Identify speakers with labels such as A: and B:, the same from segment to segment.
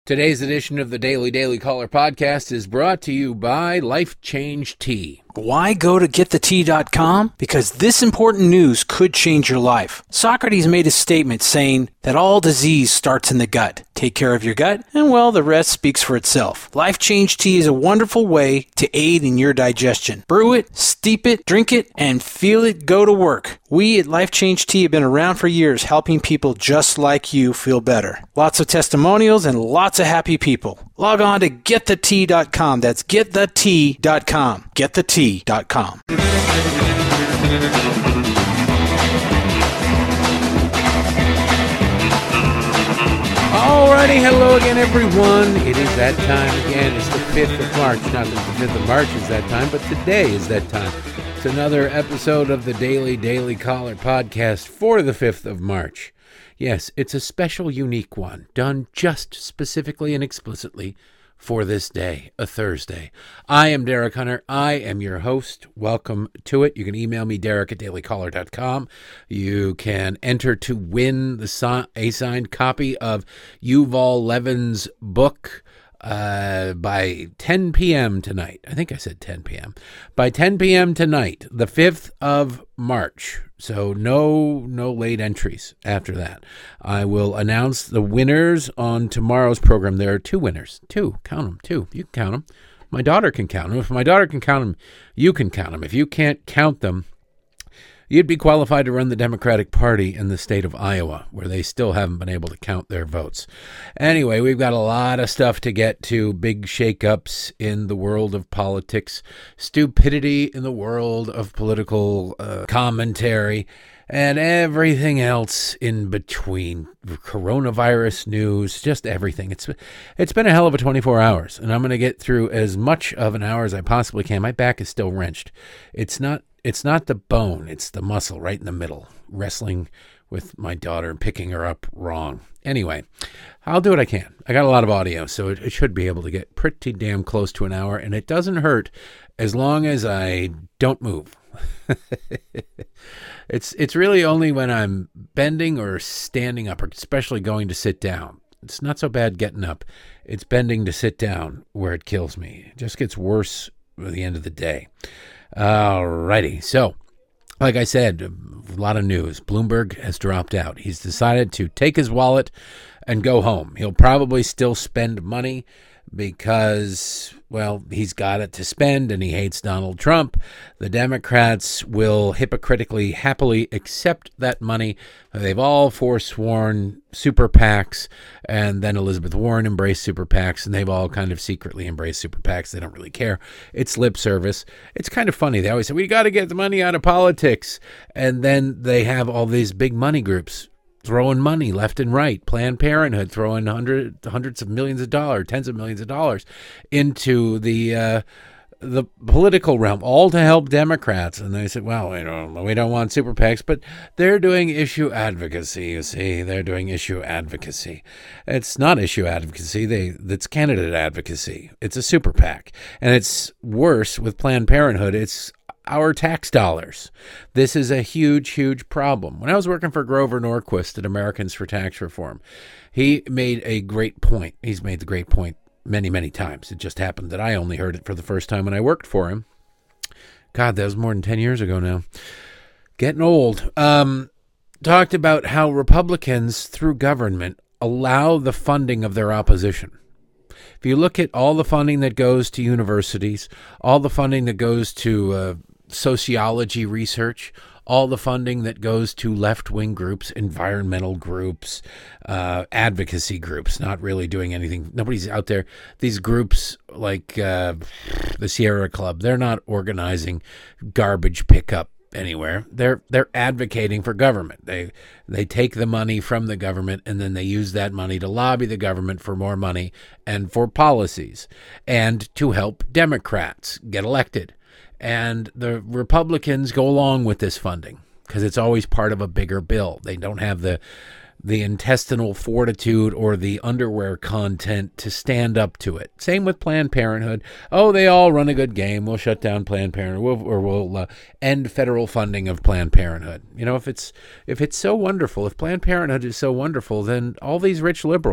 A: Today's edition of the Daily Caller podcast is brought to you by Life Change Tea.
B: Why go to getthetea.com? Because this important news could change your life. Socrates made a statement saying that all disease starts in the gut. Take care of your gut, and well, the rest speaks for itself. Life Change Tea is a wonderful way to aid in your digestion. Brew it, steep it, drink it, and feel it go to work. We at Life Change Tea have been around for years helping people just like you feel better. Lots of testimonials and lots of happy people. Log on to getthetea.com. That's getthetea.com. Getthetea.com.
A: Alrighty, hello again, everyone. It is that time again. It's the 5th of March. Not that the 5th of March is that time, but today is that time. It's another episode of the Daily Caller podcast for the 5th of March. Yes, it's a special, unique one, done just specifically and explicitly for this day, a Thursday. I am Derek Hunter. I am your host. Welcome to it. You can email me, derek@dailycaller.com. You can enter to win a signed copy of Yuval Levin's book by 10 p.m. tonight. I think I said 10 p.m. By 10 p.m. tonight, the 5th of March. So no late entries after that. I will announce the winners on tomorrow's program. There are two winners. Two. Count them. Two. You can count them. My daughter can count them. If my daughter can count them, you can count them. If you can't count them, you'd be qualified to run the Democratic Party in the state of Iowa, where they still haven't been able to count their votes. Anyway, we've got a lot of stuff to get to. Big shakeups in the world of politics, stupidity in the world of political commentary, and everything else in between. Coronavirus news, just everything. It's been a hell of a 24 hours, and I'm going to get through as much of an hour as I possibly can. My back is still wrenched. It's not the bone, it's the muscle right in the middle, wrestling with my daughter and picking her up wrong. Anyway, I'll do what I can. I got a lot of audio, so it should be able to get pretty damn close to an hour, and it doesn't hurt as long as I don't move. It's really only when I'm bending or standing up, or especially going to sit down. It's not so bad getting up. It's bending to sit down where it kills me. It just gets worse at the end of the day. Alrighty, so like I said, a lot of news. Bloomberg has dropped out. He's decided to take his wallet and go home. He'll probably still spend money because, well, he's got it to spend and he hates Donald Trump. The Democrats will hypocritically, happily accept that money. They've all forsworn super PACs, and then Elizabeth Warren embraced super PACs, and they've all kind of secretly embraced super PACs. They don't really care. It's lip service. It's kind of funny. They always say, we got to get the money out of politics. And then they have all these big money groups throwing money left and right. Planned Parenthood throwing hundreds of millions of dollars, tens of millions of dollars into the political realm, all to help Democrats. And they said, well, we don't want super PACs, but they're doing issue advocacy. You see, they're doing issue advocacy. It's not issue advocacy. That's candidate advocacy. It's a super PAC. And it's worse with Planned Parenthood. It's our tax dollars. This is a huge, huge problem. When I was working for Grover Norquist at Americans for Tax Reform, he made a great point. He's made the great point many, many times. It just happened that I only heard it for the first time when I worked for him. God, that was more than 10 years ago now. Getting old. Talked about how Republicans, through government, allow the funding of their opposition. If you look at all the funding that goes to universities, all the funding that goes to sociology research, all the funding that goes to left-wing groups, environmental groups, advocacy groups, not really doing anything. Nobody's out there. These groups like the Sierra Club, they're not organizing garbage pickup anywhere. They're advocating for government. They take the money from the government, and then they use that money to lobby the government for more money and for policies and to help Democrats get elected. And the Republicans go along with this funding because it's always part of a bigger bill. They don't have the intestinal fortitude or the underwear content to stand up to it. Same with Planned Parenthood. Oh, they all run a good game. We'll shut down Planned Parenthood, or we'll end federal funding of Planned Parenthood. If it's so wonderful, if Planned Parenthood is so wonderful, then all these rich liberals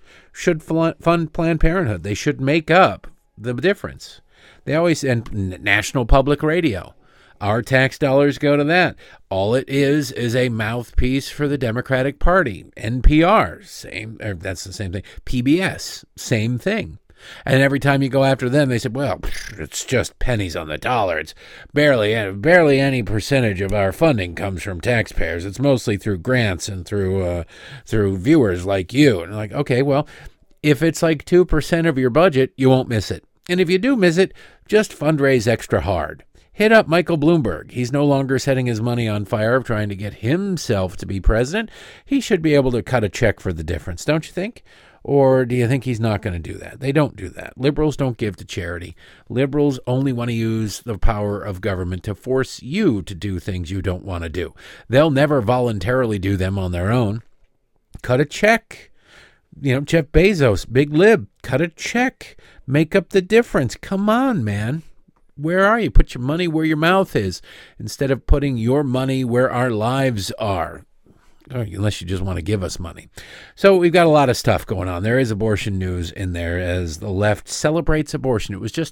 A: should fund Planned Parenthood. They should make up the difference. They always, and National Public Radio. Our tax dollars go to that. All it is a mouthpiece for the Democratic Party. NPR, that's the same thing. PBS, same thing. And every time you go after them, they said, well, it's just pennies on the dollar. It's barely any percentage of our funding comes from taxpayers. It's mostly through grants and through viewers like you. And like, okay, well, if it's like 2% of your budget, you won't miss it. And if you do miss it, just fundraise extra hard. Hit up Michael Bloomberg. He's no longer setting his money on fire trying to get himself to be president. He should be able to cut a check for the difference, don't you think? Or do you think he's not going to do that? They don't do that. Liberals don't give to charity. Liberals only want to use the power of government to force you to do things you don't want to do. They'll never voluntarily do them on their own. Cut a check. Jeff Bezos, big lib, cut a check. Make up the difference. Come on, man. Where are you? Put your money where your mouth is instead of putting your money where our lives are. Unless you just want to give us money. So we've got a lot of stuff going on. There is abortion news in there as the left celebrates abortion. It was just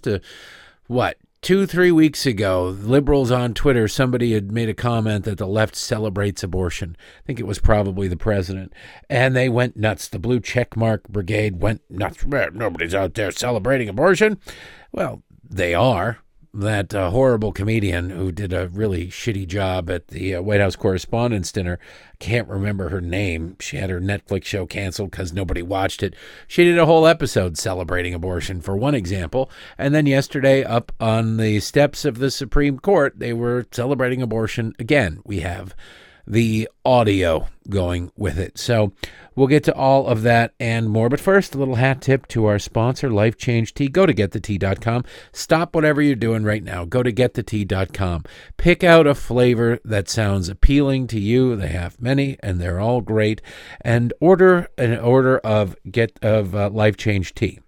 A: 2-3 weeks ago, liberals on Twitter, somebody had made a comment that the left celebrates abortion. I think it was probably the president. And they went nuts. The blue checkmark brigade went nuts. Nobody's out there celebrating abortion. Well, they are. That horrible comedian who did a really shitty job at the White House Correspondents' Dinner, can't remember her name. She had her Netflix show canceled because nobody watched it. She did a whole episode celebrating abortion, for one example. And then yesterday, up on the steps of the Supreme Court, they were celebrating abortion again. We have the audio going with it. So we'll get to all of that and more. But first, a little hat tip to our sponsor, Life Change Tea. Go to getthetea.com. Stop whatever you're doing right now. Go to getthetea.com. Pick out a flavor that sounds appealing to you. They have many, and they're all great. And order an order of Life Change Tea.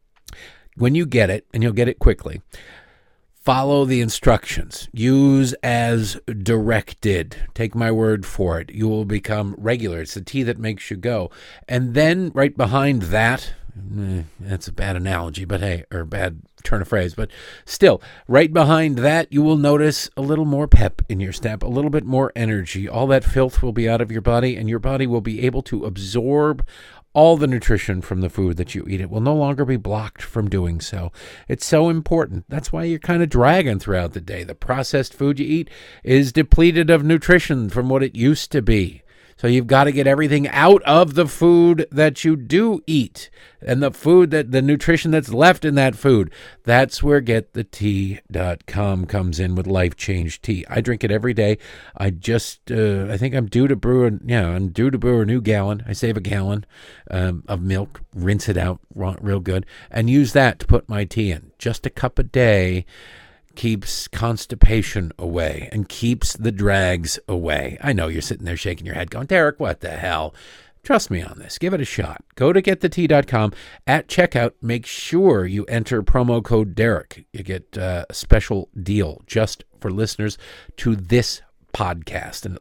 A: When you get it, and you'll get it quickly, follow the instructions. Use as directed. Take my word for it. You will become regular. It's the tea that makes you go. And then right behind that, that's a bad analogy, but hey, or bad turn of phrase, but still, right behind that, you will notice a little more pep in your step, a little bit more energy. All that filth will be out of your body, and your body will be able to absorb all the nutrition from the food that you eat. It will no longer be blocked from doing so. It's so important. That's why you're kind of dragging throughout the day. The processed food you eat is depleted of nutrition from what it used to be. So you've got to get everything out of the food that you do eat. And the nutrition that's left in that food, that's where getthetea.com comes in with Life Change Tea. I drink it every day. I think I'm due to brew a new gallon. I save a gallon of milk, rinse it out real good, and use that to put my tea in. Just a cup a day keeps constipation away and keeps the drags away. I know you're sitting there shaking your head going, Derek, what the hell? Trust me on this. Give it a shot. Go to getthetea.com. At checkout, make sure you enter promo code Derek. You get a special deal just for listeners to this podcast. And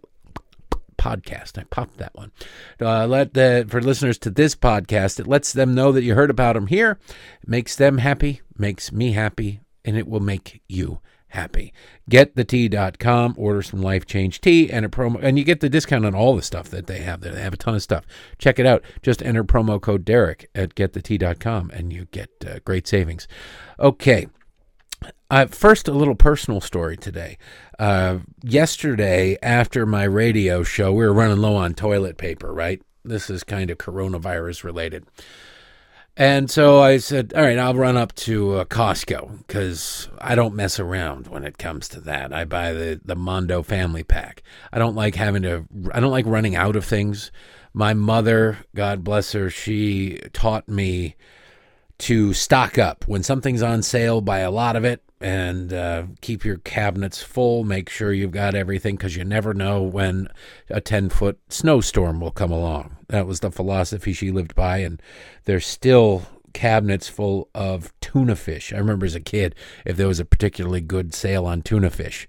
A: I popped that one. For listeners to this podcast, it lets them know that you heard about them here. It makes them happy, makes me happy, and it will make you happy. Getthetea.com, order some Life Change Tea, and you get the discount on all the stuff that they have there. They have a ton of stuff. Check it out. Just enter promo code Derek at getthetea.com, and you get great savings. Okay. First, a little personal story today. Yesterday, after my radio show, we were running low on toilet paper, right? This is kind of coronavirus related. And so I said, all right, I'll run up to Costco because I don't mess around when it comes to that. I buy the Mondo family pack. I don't like running out of things. My mother, God bless her, she taught me to stock up. When something's on sale, buy a lot of it and keep your cabinets full. Make sure you've got everything because you never know when a 10-foot snowstorm will come along. That was the philosophy she lived by, and there's still cabinets full of tuna fish. I remember as a kid, if there was a particularly good sale on tuna fish,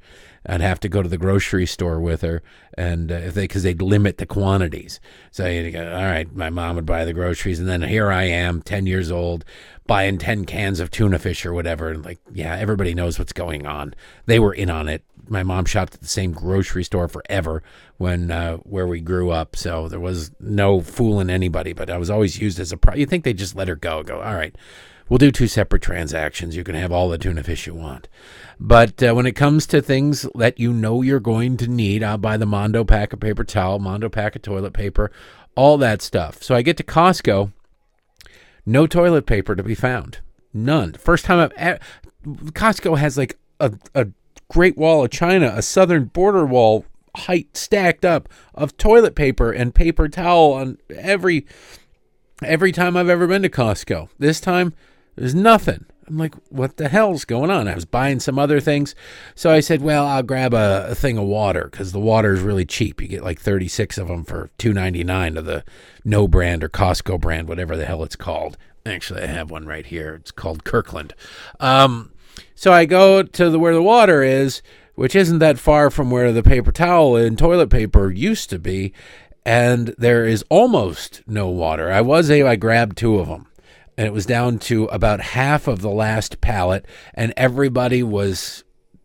A: I'd have to go to the grocery store with her, and because they'd limit the quantities. So you'd go, all right, my mom would buy the groceries, and then here I am, 10 years old, buying 10 cans of tuna fish or whatever. And like, yeah, everybody knows what's going on. They were in on it. My mom shopped at the same grocery store forever when where we grew up, so there was no fooling anybody. But I was always used as a you think they just let her go, all right, we'll do 2 separate transactions. You can have all the tuna fish you want. But when it comes to things that you know you're going to need, I'll buy the Mondo pack of paper towel, Mondo pack of toilet paper, all that stuff. So I get to Costco, no toilet paper to be found. None. First time Costco has like a Great Wall of China, a southern border wall height stacked up of toilet paper and paper towel on every time I've ever been to Costco. This time, there's nothing. I'm like, what the hell's going on? I was buying some other things. So I said, well, I'll grab a thing of water because the water is really cheap. You get like 36 of them for $2.99 of the No brand or Costco brand, whatever the hell it's called. Actually, I have one right here. It's called Kirkland. So I go to where the water is, which isn't that far from where the paper towel and toilet paper used to be, and there is almost no water. I grabbed 2 of them, and it was down to about half of the last pallet, and everybody was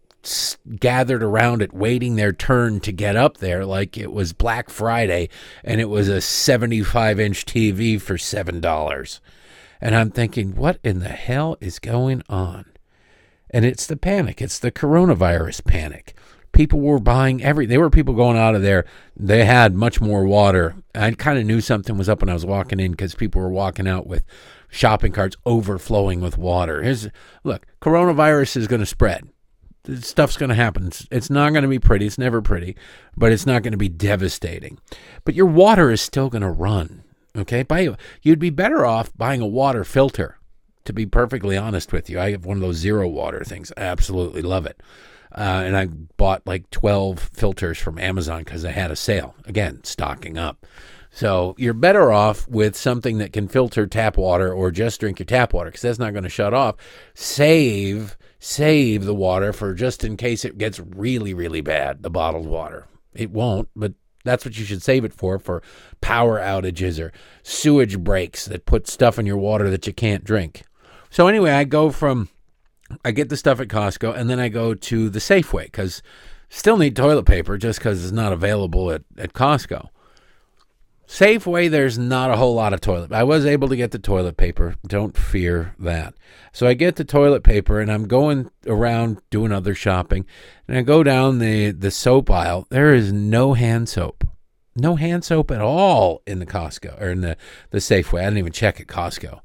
A: gathered around it waiting their turn to get up there like it was Black Friday, and it was a 75-inch TV for $7. And I'm thinking, what in the hell is going on? And it's the panic. It's the coronavirus panic. People were buying there were people going out of there. They had much more water. I kind of knew something was up when I was walking in because people were walking out with shopping carts overflowing with water. Look, coronavirus is going to spread. Stuff's going to happen. It's not going to be pretty. It's never pretty, but it's not going to be devastating. But your water is still going to run. Okay? You'd be better off buying a water filter. To be perfectly honest with you, I have one of those zero water things. I absolutely love it. And I bought like 12 filters from Amazon because I had a sale. Again, stocking up. So you're better off with something that can filter tap water or just drink your tap water because that's not going to shut off. Save the water for just in case it gets really, really bad, the bottled water. It won't, but that's what you should save it for power outages or sewage breaks that put stuff in your water that you can't drink. So anyway, I get the stuff at Costco, and then I go to the Safeway, because still need toilet paper just because it's not available at Costco. Safeway, there's not a whole lot of toilet. I was able to get the toilet paper. Don't fear that. So I get the toilet paper, and I'm going around doing other shopping, and I go down the soap aisle. There is no hand soap. No hand soap at all in the Costco, or in the Safeway. I didn't even check at Costco.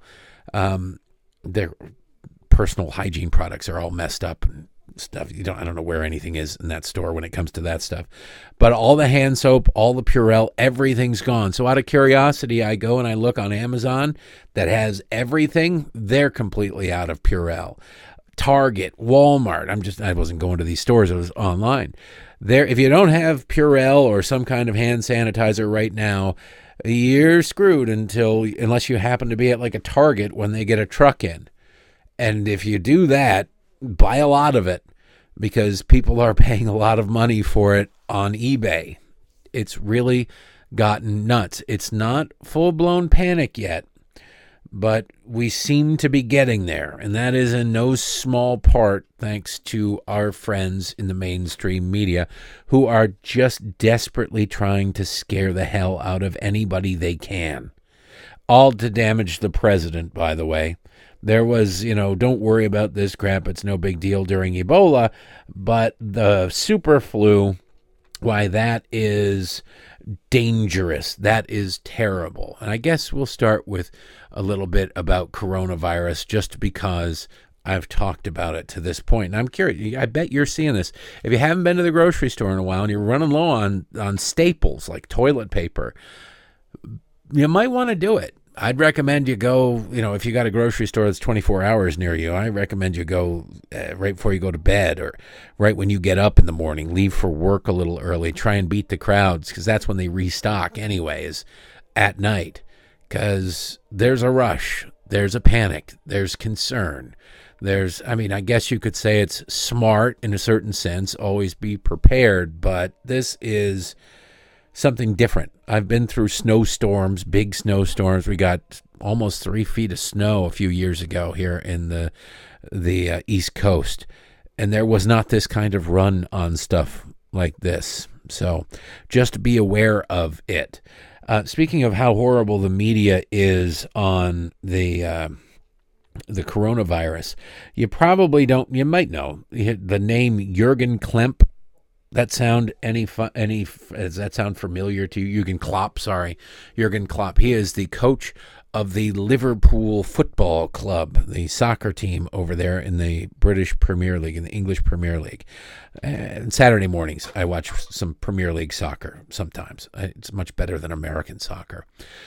A: Their personal hygiene products are all messed up and stuff. I don't know where anything is in that store when it comes to that stuff. But all the hand soap, all the Purell, everything's gone. So out of curiosity, I go and I look on Amazon that has everything. They're completely out of Purell. Target, Walmart. I wasn't going to these stores. It was online. There, if you don't have Purell or some kind of hand sanitizer right now, you're screwed unless you happen to be at like a Target when they get a truck in. And if you do that, buy a lot of it because people are paying a lot of money for it on eBay. It's really gotten nuts. It's not full-blown panic yet, but we seem to be getting there. And that is in no small part thanks to our friends in the mainstream media who are just desperately trying to scare the hell out of anybody they can. All to damage the president, by the way. There was, don't worry about this crap. It's no big deal during Ebola. But the super flu, why, that is dangerous. That is terrible. And I guess we'll start with a little bit about coronavirus just because I've talked about it to this point. And I'm curious. I bet you're seeing this. If you haven't been to the grocery store in a while and you're running low on staples like toilet paper, you might want to do it. I'd recommend you go, if you got a grocery store that's 24 hours near you, I recommend you go right before you go to bed or right when you get up in the morning, leave for work a little early, try and beat the crowds because that's when they restock anyways at night because there's a rush. there's a panic, there's concern. I guess you could say it's smart in a certain sense, always be prepared, but this is something different. I've been through snowstorms, big snowstorms. We got almost 3 feet of snow a few years ago here in the East Coast, and there was not this kind of run on stuff like this. So just be aware of it. Speaking of how horrible the media is on the coronavirus, you might know the name Jurgen Klopp. Does that sound familiar to you? Jurgen Klopp. He is the coach of the Liverpool Football Club, the soccer team over there in the British Premier League, in the English Premier League. And Saturday mornings, I watch some Premier League soccer sometimes. It's much better than American soccer.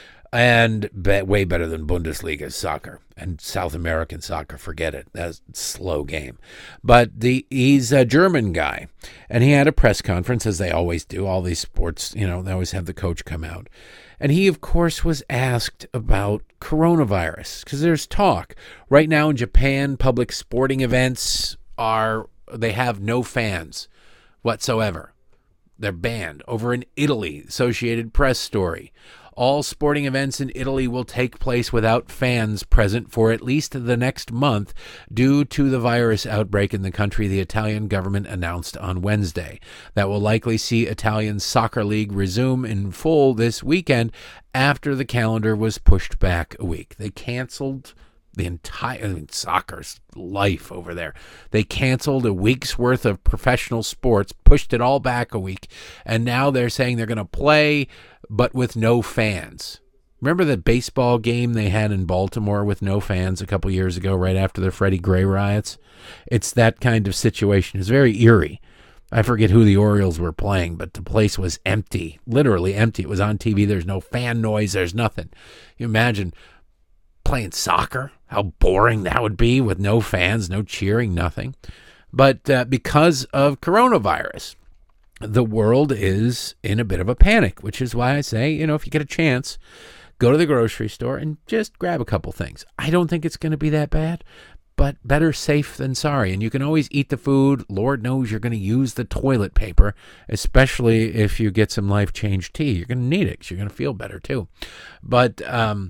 A: And way better than Bundesliga soccer and South American soccer. Forget it. That's a slow game. But he's a German guy, and he had a press conference, as they always do. All these sports, they always have the coach come out. And he, of course, was asked about coronavirus, because there's talk. Right now in Japan, public sporting events they have no fans whatsoever. They're banned. Over in Italy, Associated Press story. All sporting events in Italy will take place without fans present for at least the next month due to the virus outbreak in the country, the Italian government announced on Wednesday. That will likely see Italian Soccer League resume in full this weekend after the calendar was pushed back a week. They canceled the entire soccer's life over there. They canceled a week's worth of professional sports, pushed it all back a week, and now they're saying they're going to play, but with no fans. Remember the baseball game they had in Baltimore with no fans a couple years ago, right after the Freddie Gray riots? It's that kind of situation. It's very eerie. I forget who the Orioles were playing, but the place was empty, literally empty. It was on TV. There's no fan noise. There's nothing. You imagine playing soccer, how boring that would be with no fans, no cheering, nothing. But because of coronavirus, the world is in a bit of a panic, which is why I say, if you get a chance, go to the grocery store and just grab a couple things. I don't think it's going to be that bad, but better safe than sorry. And you can always eat the food. Lord knows you're going to use the toilet paper, especially if you get some Life Change tea. You're going to need it because you're going to feel better too. But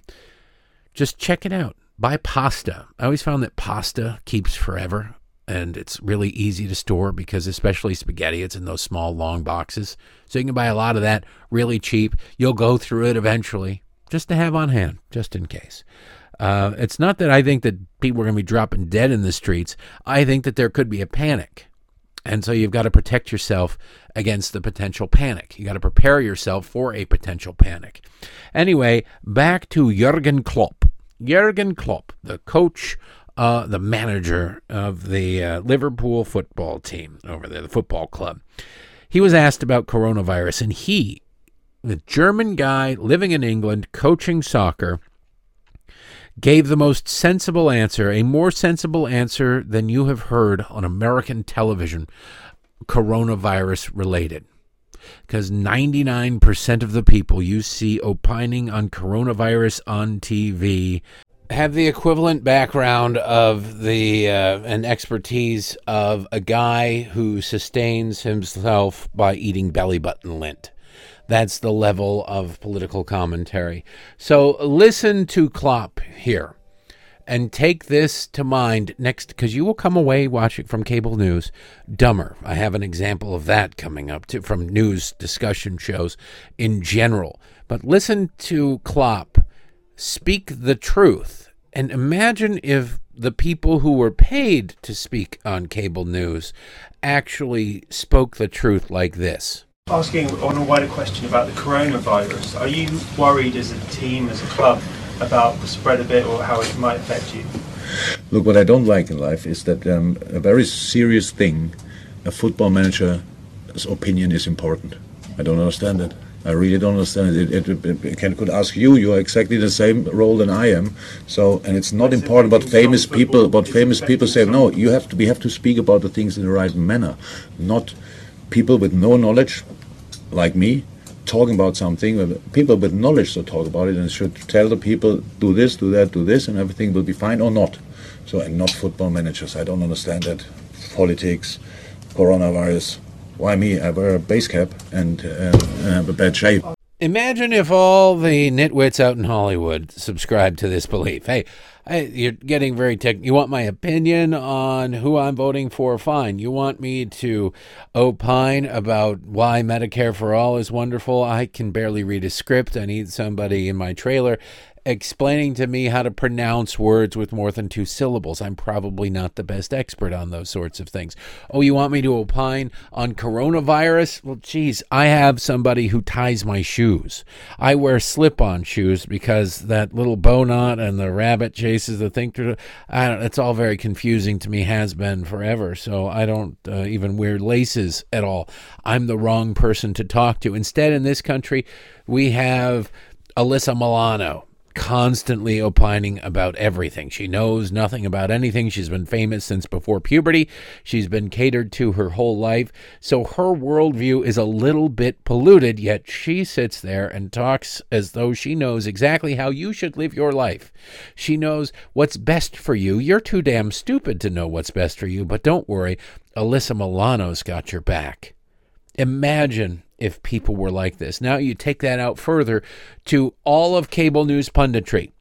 A: just check it out. Buy pasta. I always found that pasta keeps forever, and it's really easy to store because especially spaghetti, it's in those small, long boxes. So you can buy a lot of that really cheap. You'll go through it eventually just to have on hand, just in case. It's not that I think that people are going to be dropping dead in the streets. I think that there could be a panic. And so you've got to protect yourself against the potential panic. You got to prepare yourself for a potential panic. Anyway, back to Jurgen Klopp. Jurgen Klopp, the coach, the manager of the Liverpool football team over there, the football club. He was asked about coronavirus, and he, the German guy living in England, coaching soccer, gave the most sensible answer, a more sensible answer than you have heard on American television, coronavirus related. Because 99% of the people you see opining on coronavirus on TV have the equivalent background of and expertise of a guy who sustains himself by eating belly button lint. That's the level of political commentary. So listen to Klopp here and take this to mind next, because you will come away watching from cable news dumber. I have an example of that coming up too, from news discussion shows in general. But listen to Klopp speak the truth, and imagine if the people who were paid to speak on cable news actually spoke the truth like this.
C: Asking on a wider question about the coronavirus, are you worried as a team, as a club, about the spread of it or how it might affect you?
D: Look, what I don't like in life is that a very serious thing, a football manager's opinion is important. I don't understand it. I really don't understand it. I could ask you. You are exactly the same role than I am. So, and it's not important what famous people say. No, we have to speak about the things in the right manner, not people with no knowledge, like me, talking about something, people with knowledge should talk about it and should tell the people, do this, do that, do this, and everything will be fine or not. So, and not football managers. I don't understand that. Politics, coronavirus. Why me? I wear a base cap and have a bad shape.
A: Imagine if all the nitwits out in Hollywood subscribed to this belief. Hey, you're getting very technical. You want my opinion on who I'm voting for? Fine. You want me to opine about why Medicare for All is wonderful? I can barely read a script. I need somebody in my trailer explaining to me how to pronounce words with more than 2 syllables. I'm probably not the best expert on those sorts of things. Oh, you want me to opine on coronavirus? Well, geez, I have somebody who ties my shoes. I wear slip-on shoes because that little bow knot and the rabbit chases the thing through. It's all very confusing to me, has been forever, so I don't even wear laces at all. I'm the wrong person to talk to. Instead, in this country, we have Alyssa Milano constantly opining about everything. She knows nothing about anything. She's been famous since before puberty. She's been catered to her whole life. So her worldview is a little bit polluted, yet she sits there and talks as though she knows exactly how you should live your life. She knows what's best for you. You're too damn stupid to know what's best for you, but don't worry, Alyssa Milano's got your back. Imagine if people were like this. Now you take that out further to all of cable news punditry.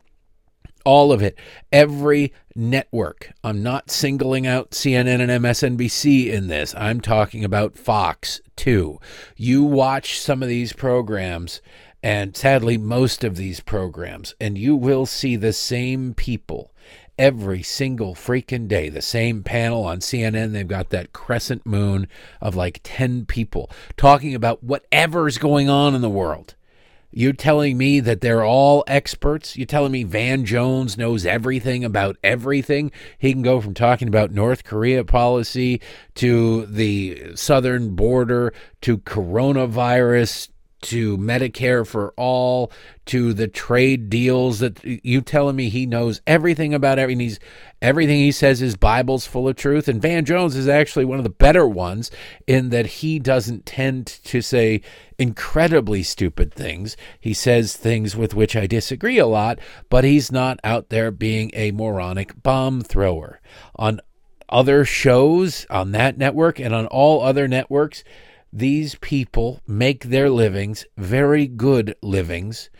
A: All of it. Every network. I'm not singling out CNN and MSNBC in this. I'm talking about Fox, too. You watch some of these programs, and sadly most of these programs, and you will see the same people every single freaking day. The same panel on CNN, they've got that crescent moon of like 10 people talking about whatever's going on in the world. You're telling me that they're all experts? You're telling me Van Jones knows everything about everything? He can go from talking about North Korea policy to the southern border to coronavirus to Medicare for All, to the trade deals. That you telling me he knows everything about everything? Everything he says is Bible's full of truth. And Van Jones is actually one of the better ones in that he doesn't tend to say incredibly stupid things. He says things with which I disagree a lot, but he's not out there being a moronic bomb thrower. On other shows on that network and on all other networks, these people make their livings, very good livings,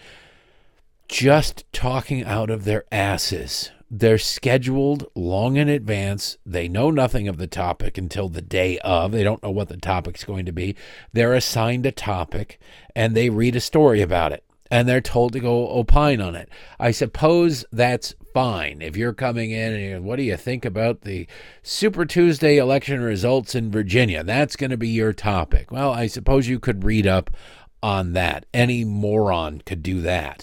A: just talking out of their asses. They're scheduled long in advance. They know nothing of the topic until the day of. They don't know what the topic's going to be. They're assigned a topic, and they read a story about it, and they're told to go opine on it. I suppose that's fine. If you're coming in and what do you think about the Super Tuesday election results in Virginia? That's going to be your topic. Well, I suppose you could read up on that. Any moron could do that.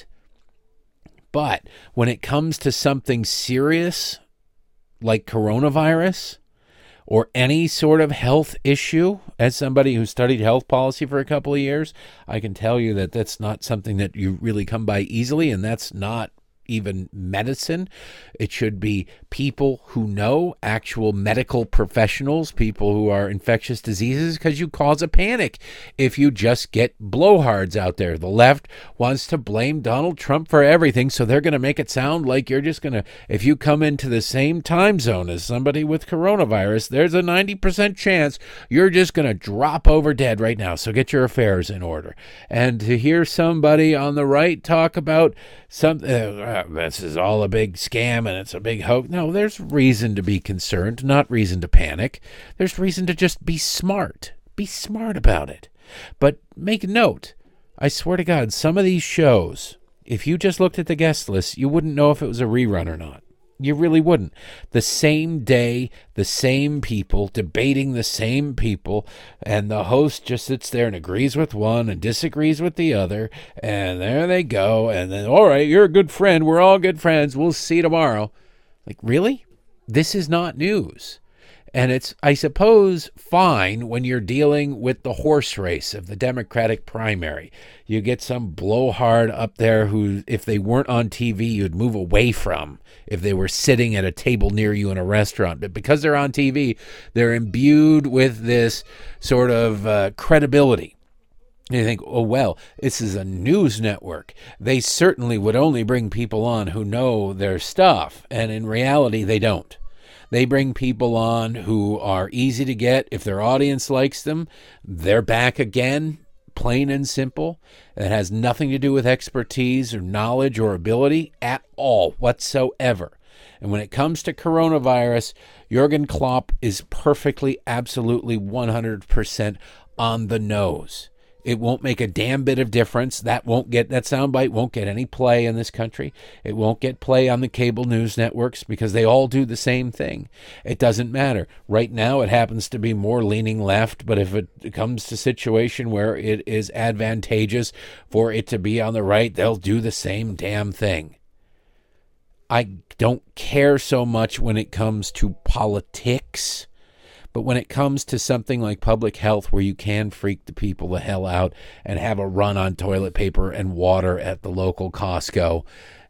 A: But when it comes to something serious like coronavirus or any sort of health issue, as somebody who studied health policy for a couple of years, I can tell you that that's not something that you really come by easily, and that's not even medicine. It should be people who know, actual medical professionals, people who are infectious diseases, because you cause a panic if you just get blowhards out there. The left wants to blame Donald Trump for everything, so they're going to make it sound like you're just going to, if you come into the same time zone as somebody with coronavirus, there's a 90% chance you're just going to drop over dead right now. So get your affairs in order. And to hear somebody on the right talk about something, this is all a big scam and it's a big hoax. No, there's reason to be concerned, not reason to panic. There's reason to just be smart. Be smart about it. But make note, I swear to God, some of these shows, if you just looked at the guest list, you wouldn't know if it was a rerun or not. You really wouldn't. The same day, the same people, debating the same people, and the host just sits there and agrees with one and disagrees with the other, and there they go, and then, all right, you're a good friend, we're all good friends, we'll see you tomorrow. Like, really? This is not news. And it's, I suppose, fine when you're dealing with the horse race of the Democratic primary. You get some blowhard up there who, if they weren't on TV, you'd move away from if they were sitting at a table near you in a restaurant. But because they're on TV, they're imbued with this sort of credibility. You think, oh, well, this is a news network. They certainly would only bring people on who know their stuff. And in reality, they don't. They bring people on who are easy to get. If their audience likes them, they're back again, plain and simple. It has nothing to do with expertise or knowledge or ability at all whatsoever. And when it comes to coronavirus, Jurgen Klopp is perfectly, absolutely 100% on the nose. It won't make a damn bit of difference. That soundbite won't get any play in this country. It won't get play on the cable news networks because they all do the same thing. It doesn't matter. Right now, it happens to be more leaning left, but if it comes to a situation where it is advantageous for it to be on the right, they'll do the same damn thing. I don't care so much when it comes to politics. But when it comes to something like public health, where you can freak the people the hell out and have a run on toilet paper and water at the local Costco,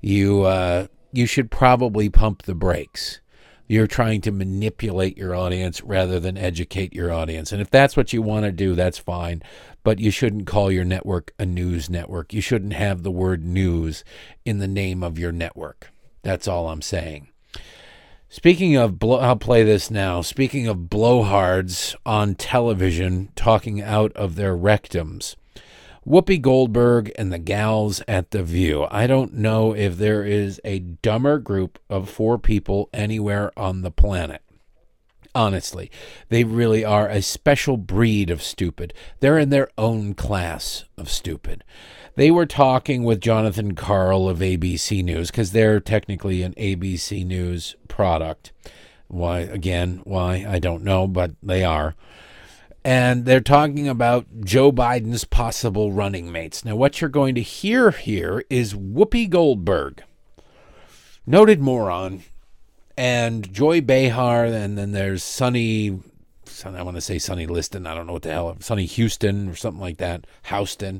A: you should probably pump the brakes. You're trying to manipulate your audience rather than educate your audience. And if that's what you want to do, that's fine. But you shouldn't call your network a news network. You shouldn't have the word news in the name of your network. That's all I'm saying. Speaking of, I'll play this now. Speaking of blowhards on television talking out of their rectums, Whoopi Goldberg and the gals at The View. I don't know if there is a dumber group of 4 people anywhere on the planet. Honestly, they really are a special breed of stupid. They're in their own class of stupid. They were talking with Jonathan Karl of ABC News, because they're technically an ABC News product. Why, I don't know, but they are. And they're talking about Joe Biden's possible running mates. Now, what you're going to hear here is Whoopi Goldberg, noted moron, and Joy Behar, and then there's Sonny Liston, I don't know what the hell, Sonny Houston or something like that, Houston.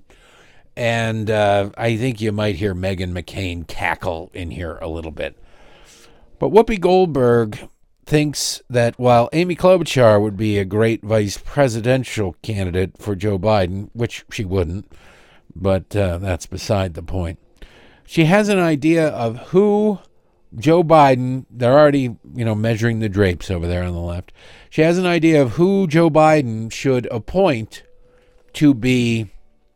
A: And I think you might hear Meghan McCain cackle in here a little bit. But Whoopi Goldberg thinks that while Amy Klobuchar would be a great vice presidential candidate for Joe Biden, which she wouldn't, but that's beside the point, she has an idea of who Joe Biden, they're already, measuring the drapes over there on the left. She has an idea of who Joe Biden should appoint to be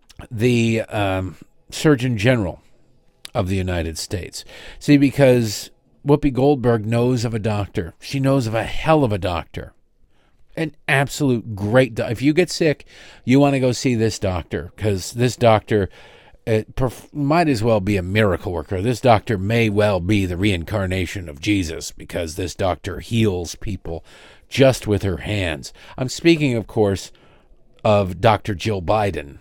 A: the Surgeon General of the United States. See, because Whoopi Goldberg knows of a doctor. She knows of a hell of a doctor. An absolute great doctor. If you get sick, you want to go see this doctor, because this doctor might as well be a miracle worker. This doctor may well be the reincarnation of Jesus, because this doctor heals people just with her hands. I'm speaking, of course, of Dr. Jill Biden.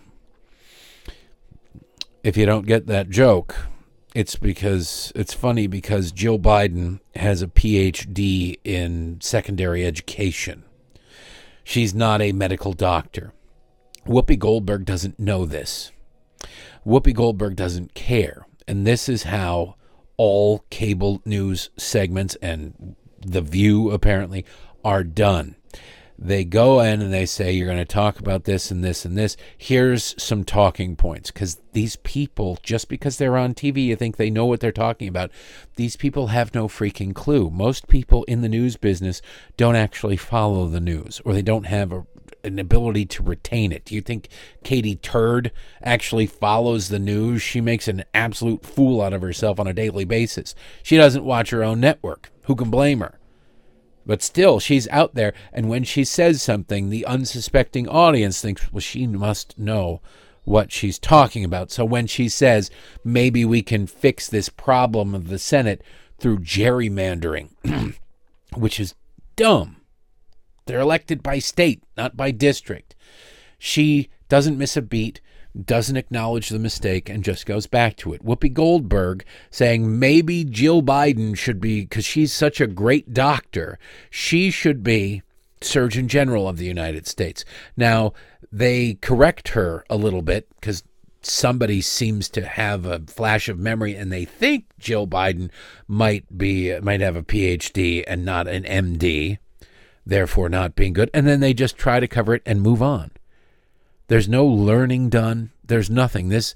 A: If you don't get that joke, it's funny because Jill Biden has a PhD in secondary education. She's not a medical doctor. Whoopi Goldberg doesn't know this. Whoopi Goldberg doesn't care. And this is how all cable news segments and The View, apparently, are done. They go in and they say, you're going to talk about this and this and this. Here's some talking points. Because these people, just because they're on TV, you think they know what they're talking about. These people have no freaking clue. Most people in the news business don't actually follow the news, or they don't have an ability to retain it. Do you think Katie Turd actually follows the news? She makes an absolute fool out of herself on a daily basis. She doesn't watch her own network. Who can blame her? But still, she's out there, and when she says something, the unsuspecting audience thinks, well, she must know what she's talking about. So when she says, maybe we can fix this problem of the Senate through gerrymandering, which is dumb. They're elected by state, not by district. She doesn't miss a beat, doesn't acknowledge the mistake, and just goes back to it. Whoopi Goldberg saying maybe Jill Biden should be, because she's such a great doctor, she should be Surgeon General of the United States. Now, they correct her a little bit because somebody seems to have a flash of memory and they think Jill Biden might have a PhD and not an MD, therefore not being good. And then they just try to cover it and move on. There's no learning done. There's nothing. This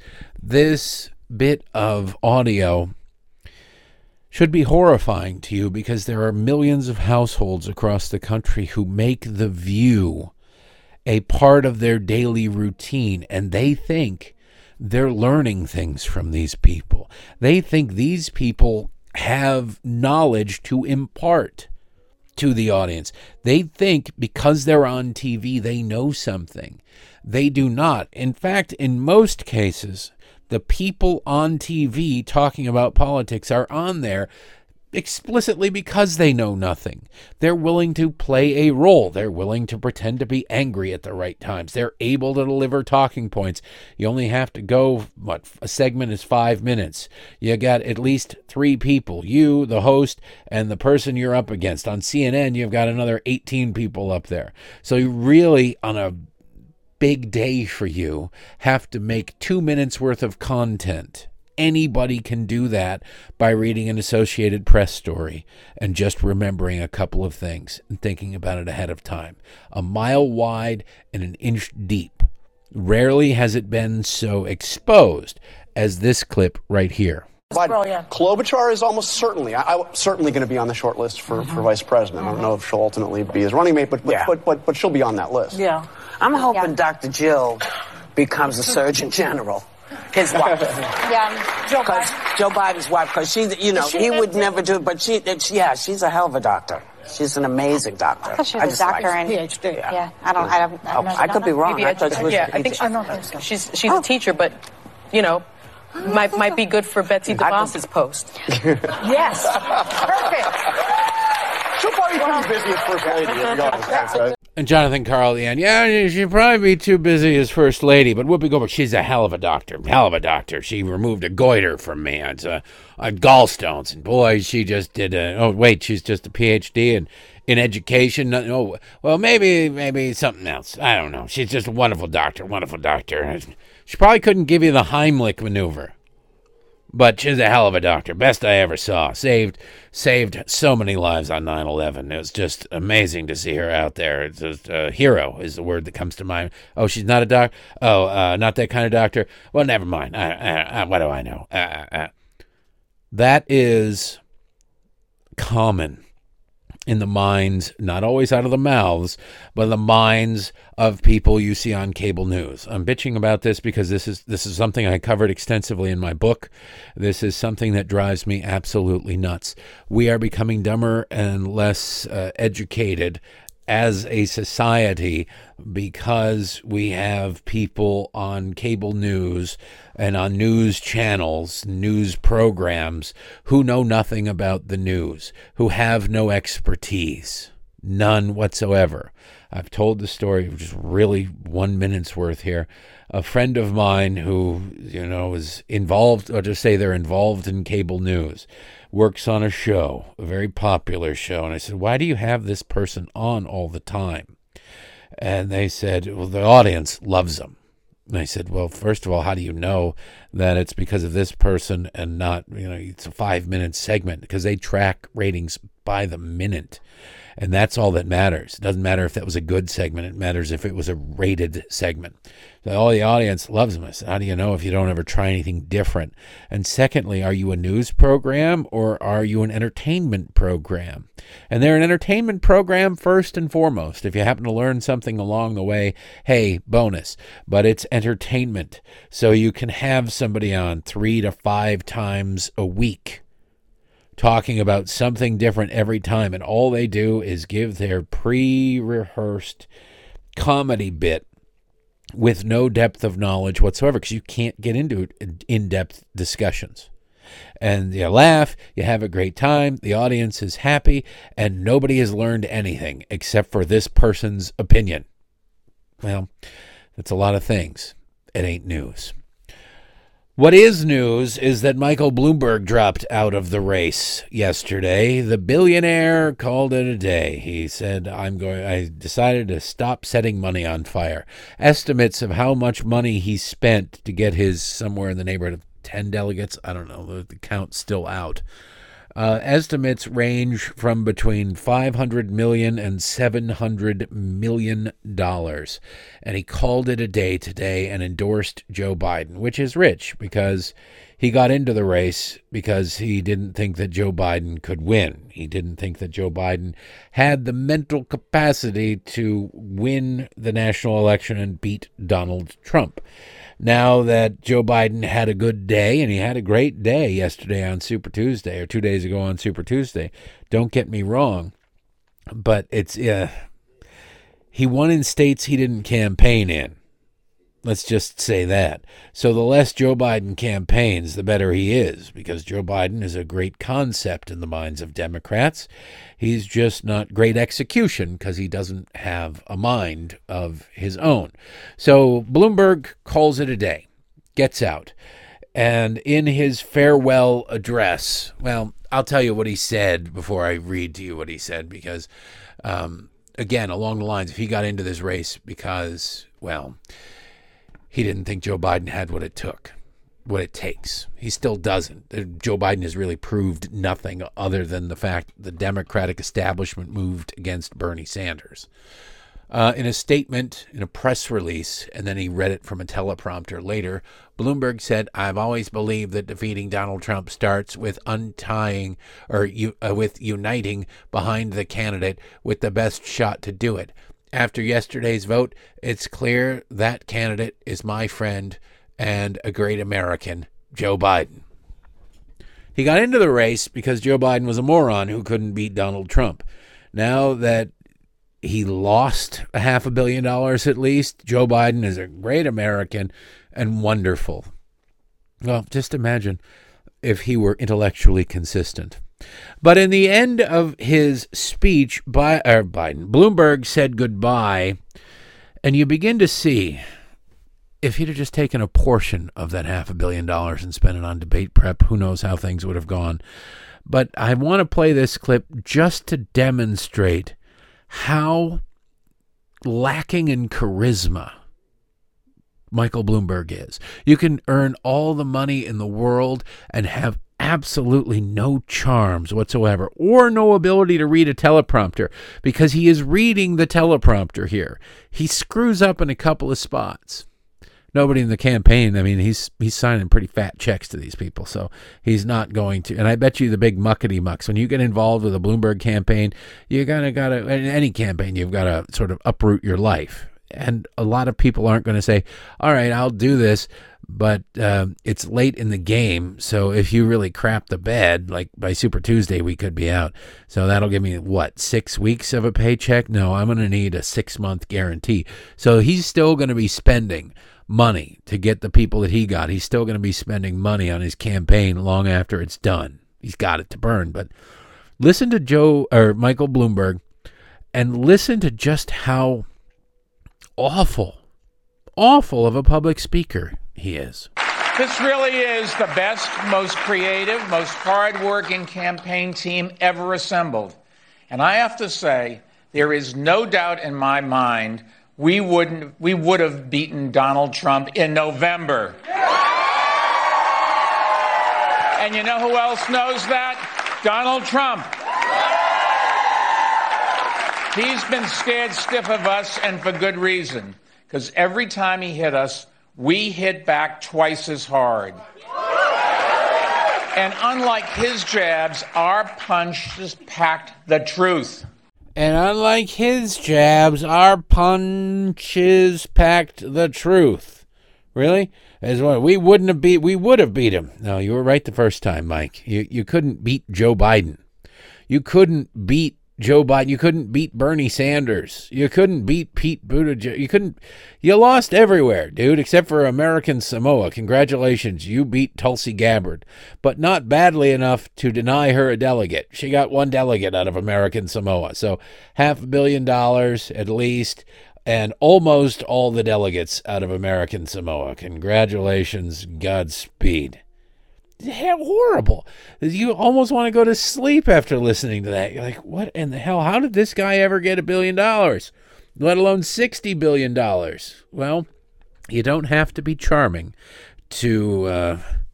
A: bit of audio should be horrifying to you because there are millions of households across the country who make The View a part of their daily routine, and they think they're learning things from these people. They think these people have knowledge to impart to the audience. They think because they're on TV, they know something. They do not. In fact, in most cases, the people on TV talking about politics are on there explicitly because they know nothing. They're willing to play a role. They're willing to pretend to be angry at the right times. They're able to deliver talking points. You only have to go, a segment is 5 minutes. You got at least 3 people, you, the host, and the person you're up against. On CNN, you've got another 18 people up there. So you really, on a big day for you, have to make 2 minutes worth of content. Anybody can do that by reading an Associated Press story and just remembering a couple of things and thinking about it ahead of time. A mile wide and an inch deep. Rarely has it been so exposed as this clip right here.
E: But Klobuchar is almost certainly, I'm certainly going to be on the short list for vice president. I don't know if she'll ultimately be his running mate, but she'll be on that list.
F: Yeah. I'm hoping Dr. Jill becomes a Surgeon General. His wife. Joe Biden's wife, because he would never do it, but she's a hell of a doctor. She's an amazing doctor.
G: I thought she was a doctor and
F: PhD.
G: Yeah, I
F: could be wrong.
G: Maybe
F: I thought she was.
H: Yeah, I think she's a teacher, but might be good for Betsy DeVos's post.
F: Yes, perfect.
E: She'll probably be pretty busy as first lady, to be honest, right?
A: And Jonathan Karl at the end, yeah, she'd probably be too busy as first lady, but Whoopi Goldberg, she's a hell of a doctor. She removed a goiter from me on gallstones, and boy, she just did she's just a PhD in education. No, well, maybe something else. I don't know. She's just a wonderful doctor. She probably couldn't give you the Heimlich maneuver, but she's a hell of a doctor. Best I ever saw. Saved so many lives on 9/11. It was just amazing to see her out there. It's just, hero is the word that comes to mind. Oh, she's not a doctor? Oh, not that kind of doctor? Well, never mind. What do I know? That is common in the minds, not always out of the mouths, but the minds of people you see on cable news. I'm bitching about this because this is something I covered extensively in my book. This is something that drives me absolutely nuts. We are becoming dumber and less educated as a society because we have people on cable news and on news channels, news programs, who know nothing about the news, who have no expertise, none whatsoever. I've told the story, just really 1 minute's worth here. A friend of mine who, is involved, or just say they're involved in cable news, works on a show, a very popular show. And I said, why do you have this person on all the time? And they said, well, the audience loves them. And I said, well, first of all, how do you know that it's because of this person and not, it's a 5-minute segment? Because they track ratings by the minute. And that's all that matters. It doesn't matter if that was a good segment. It matters if it was a rated segment. So all the audience loves them. I said, how do you know if you don't ever try anything different? And secondly, are you a news program or are you an entertainment program? And they're an entertainment program first and foremost. If you happen to learn something along the way, hey, bonus. But it's entertainment. So you can have somebody on 3 to 5 times a week talking about something different every time, and all they do is give their pre-rehearsed comedy bit with no depth of knowledge whatsoever, because you can't get into in-depth discussions. And you laugh, you have a great time, the audience is happy, and nobody has learned anything except for this person's opinion. Well, that's a lot of things. It ain't news. What is news is that Michael Bloomberg dropped out of the race yesterday. The billionaire called it a day. He said, I decided to stop setting money on fire. Estimates of how much money he spent to get his somewhere in the neighborhood of 10 delegates. I don't know. The count's still out. Estimates range from between $500 million and $700 million. And he called it a day today and endorsed Joe Biden, which is rich because he got into the race because he didn't think that Joe Biden could win. He didn't think that Joe Biden had the mental capacity to win the national election and beat Donald Trump. Now that Joe Biden had a good day, and he had a great day yesterday on Super Tuesday, or 2 days ago on Super Tuesday, don't get me wrong, but he won in states he didn't campaign in. Let's just say that. So the less Joe Biden campaigns, the better he is, because Joe Biden is a great concept in the minds of Democrats. He's just not great execution because he doesn't have a mind of his own. So Bloomberg calls it a day, gets out. And in his farewell address, well, I'll tell you what he said before I read to you what he said, because, again, along the lines, if he got into this race because, well, he didn't think Joe Biden had what it takes. He still doesn't. Joe Biden has really proved nothing other than the fact the Democratic establishment moved against Bernie Sanders. In a statement, in a press release, and then he read it from a teleprompter later, Bloomberg said, "I've always believed that defeating Donald Trump starts with with uniting behind the candidate with the best shot to do it. After yesterday's vote, it's clear that candidate is my friend and a great American, Joe Biden." He got into the race because Joe Biden was a moron who couldn't beat Donald Trump. Now that he lost $500 million at least, Joe Biden is a great American and wonderful. Well, just imagine if he were intellectually consistent. But in the end of his speech, Bloomberg said goodbye, and you begin to see, if he'd have just taken a portion of that $500 million and spent it on debate prep, who knows how things would have gone. But I want to play this clip just to demonstrate how lacking in charisma Michael Bloomberg is. You can earn all the money in the world and have absolutely no charms whatsoever, or no ability to read a teleprompter, because he is reading the teleprompter here. He screws up in a couple of spots. Nobody in the campaign, I mean, he's signing pretty fat checks to these people, so he's not going to. And I bet you the big muckety mucks, when you get involved with a Bloomberg campaign, you gotta in any campaign, you've got to sort of uproot your life. And a lot of people aren't going to say, all right, I'll do this, but it's late in the game, so if you really crap the bed, like by Super Tuesday, we could be out. So that'll give me, 6 weeks of a paycheck? No, I'm going to need a 6-month guarantee. So he's still going to be spending money to get the people that he got. He's still going to be spending money on his campaign long after it's done. He's got it to burn. But listen to Michael Bloomberg, and listen to just how awful of a public speaker he is.
I: This really is the best, most creative, most hard-working campaign team ever assembled. And I have to say, there is no doubt in my mind we would have beaten Donald Trump in November. And you know who else knows that? Donald Trump. He's been scared stiff of us, and for good reason, because every time he hit us, we hit back twice as hard. And unlike his jabs, our punches packed the truth.
A: And unlike his jabs, our punches packed the truth. Really? As well, we would have beat him. No, you were right the first time, Mike. You couldn't beat Joe Biden. You couldn't beat Joe Biden. You couldn't beat Bernie Sanders. You couldn't beat Pete Buttigieg. You lost everywhere, dude, except for American Samoa. Congratulations. You beat Tulsi Gabbard, but not badly enough to deny her a delegate. She got one delegate out of American Samoa. So $500 million at least, and almost all the delegates out of American Samoa. Congratulations. Godspeed. Horrible. You almost want to go to sleep after listening to that. You're like, what in the hell? How did this guy ever get $1 billion, let alone $60 billion? Well, you don't have to be charming to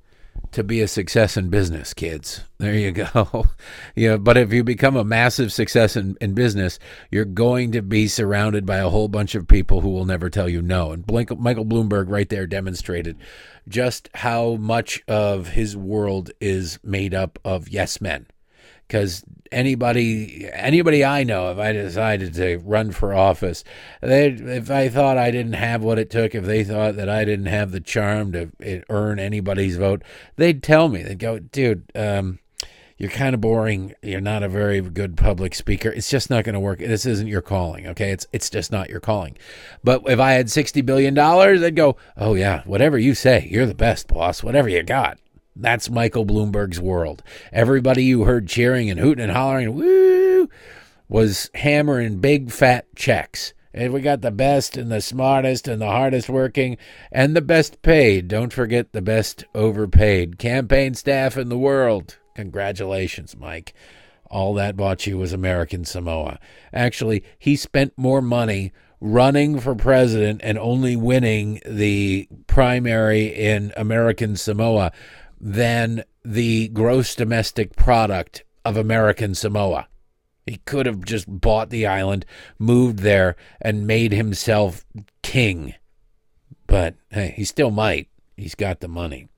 A: to be a success in business, kids. There you go. Yeah, but if you become a massive success in business, you're going to be surrounded by a whole bunch of people who will never tell you no. And Michael Bloomberg right there demonstrated just how much of his world is made up of yes men. Because anybody I know, if I decided to run for office, if I thought I didn't have what it took, if they thought that I didn't have the charm to earn anybody's vote, they'd tell me. They'd go, dude, you're kind of boring. You're not a very good public speaker. It's just not going to work. This isn't your calling, okay? It's just not your calling. But if I had $60 billion, they'd go, oh, yeah, whatever you say. You're the best, boss. Whatever you got. That's Michael Bloomberg's world. Everybody you heard cheering and hooting and hollering, woo, was hammering big fat checks. And we got the best and the smartest and the hardest working and the best paid. Don't forget the best overpaid campaign staff in the world. Congratulations, Mike. All that bought you was American Samoa. Actually, he spent more money running for president and only winning the primary in American Samoa than the gross domestic product of American Samoa. He could have just bought the island, moved there, and made himself king. But, hey, he still might. He's got the money.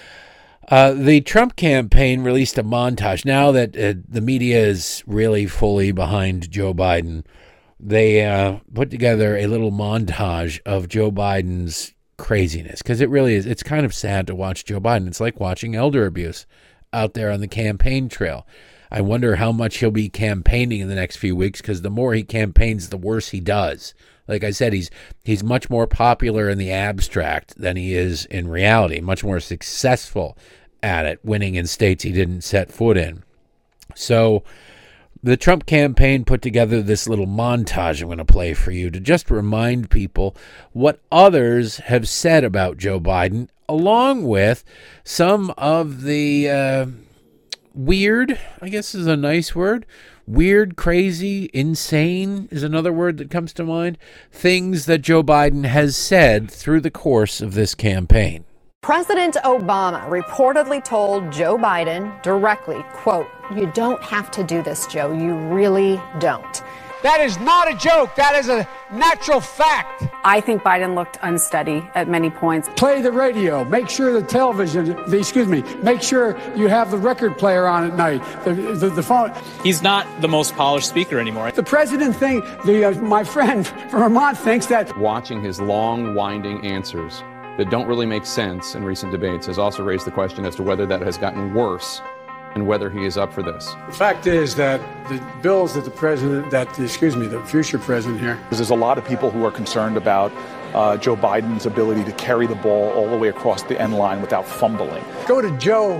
A: The Trump campaign released a montage. Now that the media is really fully behind Joe Biden, they put together a little montage of Joe Biden's craziness, because it really is. It's kind of sad to watch Joe Biden. It's like watching elder abuse out there on the campaign trail. I wonder how much he'll be campaigning in the next few weeks, because the more he campaigns, the worse he does. Like I said, he's much more popular in the abstract than he is in reality, much more successful at it, winning in states he didn't set foot in. So the Trump campaign put together this little montage I'm going to play for you to just remind people what others have said about Joe Biden, along with some of the weird, I guess is a nice word, weird, crazy, insane is another word that comes to mind, things that Joe Biden has said through the course of this campaign.
J: President Obama reportedly told Joe Biden directly, quote, "You don't have to do this, Joe. You really don't."
K: That is not a joke. That is a natural fact.
L: I think Biden looked unsteady at many points.
K: Play the radio. Make sure the television, make sure you have the record player on at night. The phone.
M: He's not the most polished speaker anymore.
K: The president my friend from Vermont thinks that.
N: Watching his long, winding answers that don't really make sense in recent debates has also raised the question as to whether that has gotten worse and whether he is up for this.
K: The fact is that the bills that the future president here.
O: There's a lot of people who are concerned about Joe Biden's ability to carry the ball all the way across the end line without fumbling.
K: Go to Joe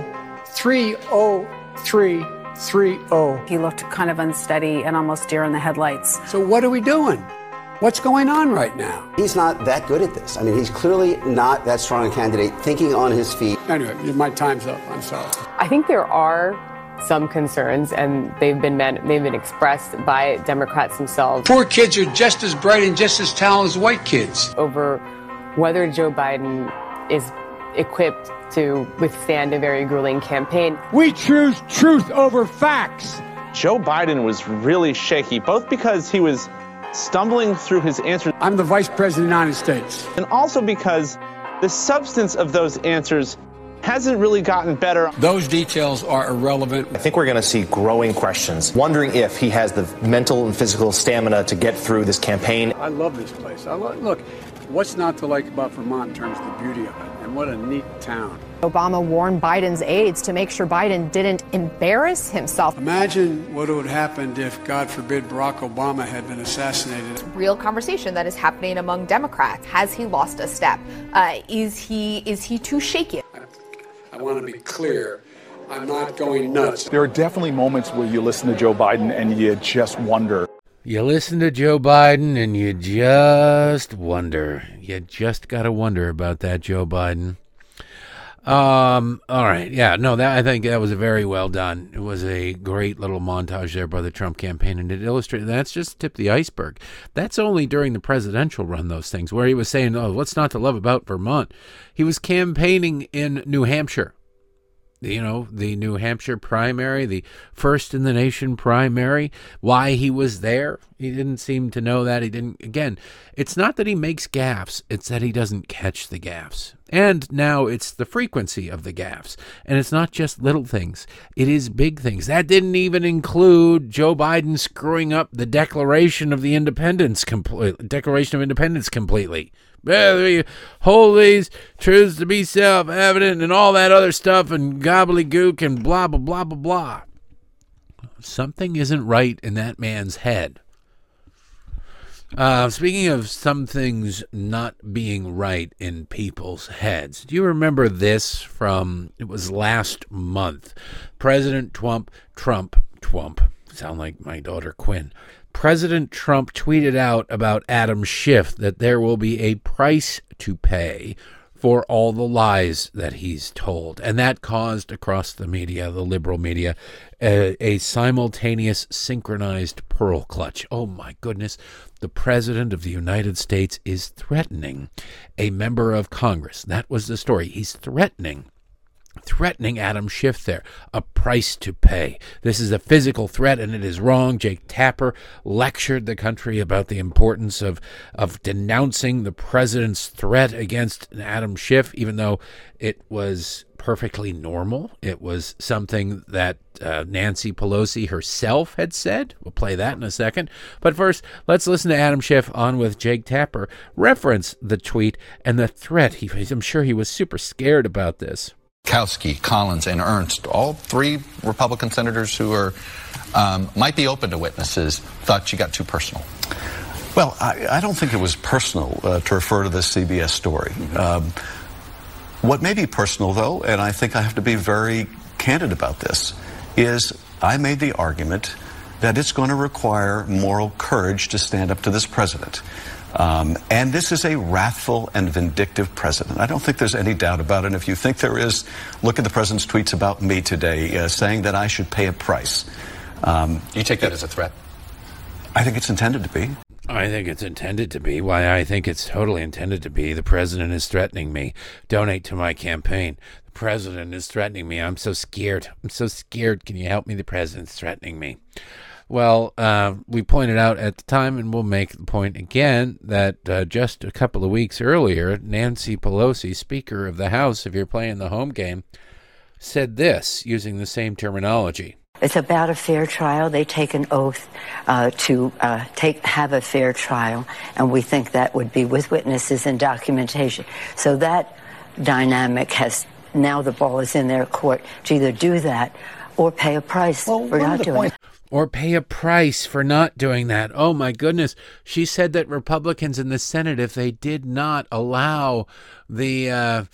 K: 30330.
L: He looked kind of unsteady and almost deer in the headlights.
K: So what are we doing? What's going on right now?
E: He's not that good at this. I mean, he's clearly not that strong a candidate, thinking on his feet.
K: Anyway, my time's up. I'm sorry.
P: I think there are some concerns, and they've been expressed by Democrats themselves.
K: Poor kids are just as bright and just as talented as white kids.
P: Over whether Joe Biden is equipped to withstand a very grueling campaign.
K: We choose truth over facts.
Q: Joe Biden was really shaky, both because he was stumbling through his answers.
K: I'm the vice president of the United States.
Q: And also because the substance of those answers hasn't really gotten better.
K: Those details are irrelevant.
R: I think we're going to see growing questions, wondering if he has the mental and physical stamina to get through this campaign.
K: I love this place. Look, what's not to like about Vermont in terms of the beauty of it? And what a neat town.
J: Obama warned Biden's aides to make sure Biden didn't embarrass himself.
K: Imagine what would have happened if, God forbid, Barack Obama had been assassinated.
S: Real conversation that is happening among Democrats. Has he lost a step? Is he too shaky?
K: I want to be clear. I'm not going nuts.
O: There are definitely moments where you listen to Joe Biden and you just wonder.
A: You listen to Joe Biden and you just wonder. You just got to wonder about that, Joe Biden. All right. Yeah, no, I think that was very well done. It was a great little montage there by the Trump campaign, and it illustrated that's just tip the iceberg. That's only during the presidential run, those things, where he was saying, oh, what's not to love about Vermont? He was campaigning in New Hampshire. the New Hampshire primary, the first in the nation primary, why he was there. He didn't seem to know that. Again, it's not that he makes gaffes, it's that he doesn't catch the gaffes. And now it's the frequency of the gaffes. And it's not just little things. It is big things. That didn't even include Joe Biden screwing up the Declaration of Independence completely. We hold these truths to be self-evident and all that other stuff and gobbledygook and blah, blah, blah, blah, blah. Something isn't right in that man's head. Speaking of some things not being right in people's heads, do you remember this from, it was last month? President Trump, sound like my daughter Quinn. President Trump tweeted out about Adam Schiff that there will be a price to pay for all the lies that he's told. And that caused across the media, the liberal media, a simultaneous synchronized pearl clutch. Oh my goodness. The President of the United States is threatening a member of Congress. That was the story. He's threatening Adam Schiff there, a price to pay. This is a physical threat, and it is wrong. Jake Tapper lectured the country about the importance of denouncing the president's threat against Adam Schiff, even though it was perfectly normal. It was something that Nancy Pelosi herself had said. We'll play that in a second. But first, let's listen to Adam Schiff on with Jake Tapper reference the tweet and the threat. I'm sure he was super scared about this.
T: Murkowski, Collins, and Ernst, all three Republican senators who are might be open to witnesses, thought you got too personal.
U: Well, I don't think it was personal to refer to this CBS story. What may be personal, though, and I think I have to be very candid about this, is I made the argument that it's going to require moral courage to stand up to this president. And this is a wrathful and vindictive president. I don't think there's any doubt about it. And if you think there is, look at the president's tweets about me today, saying that I should pay a price.
T: You take that as a threat?
U: I think it's intended to be.
A: I think it's intended to be. Why, I think it's totally intended to be. The president is threatening me. Donate to my campaign. The president is threatening me. I'm so scared. I'm so scared. Can you help me? The president's threatening me. Well, we pointed out at the time, and we'll make the point again, that just a couple of weeks earlier, Nancy Pelosi, Speaker of the House, if you're playing the home game, said this, using the same terminology.
V: It's about a fair trial. They take an oath to have a fair trial, and we think that would be with witnesses and documentation. So that dynamic has, now the ball is in their court to either do that or pay a price for not doing it.
A: Or pay a price for not doing that. Oh, my goodness. She said that Republicans in the Senate, if they did not allow the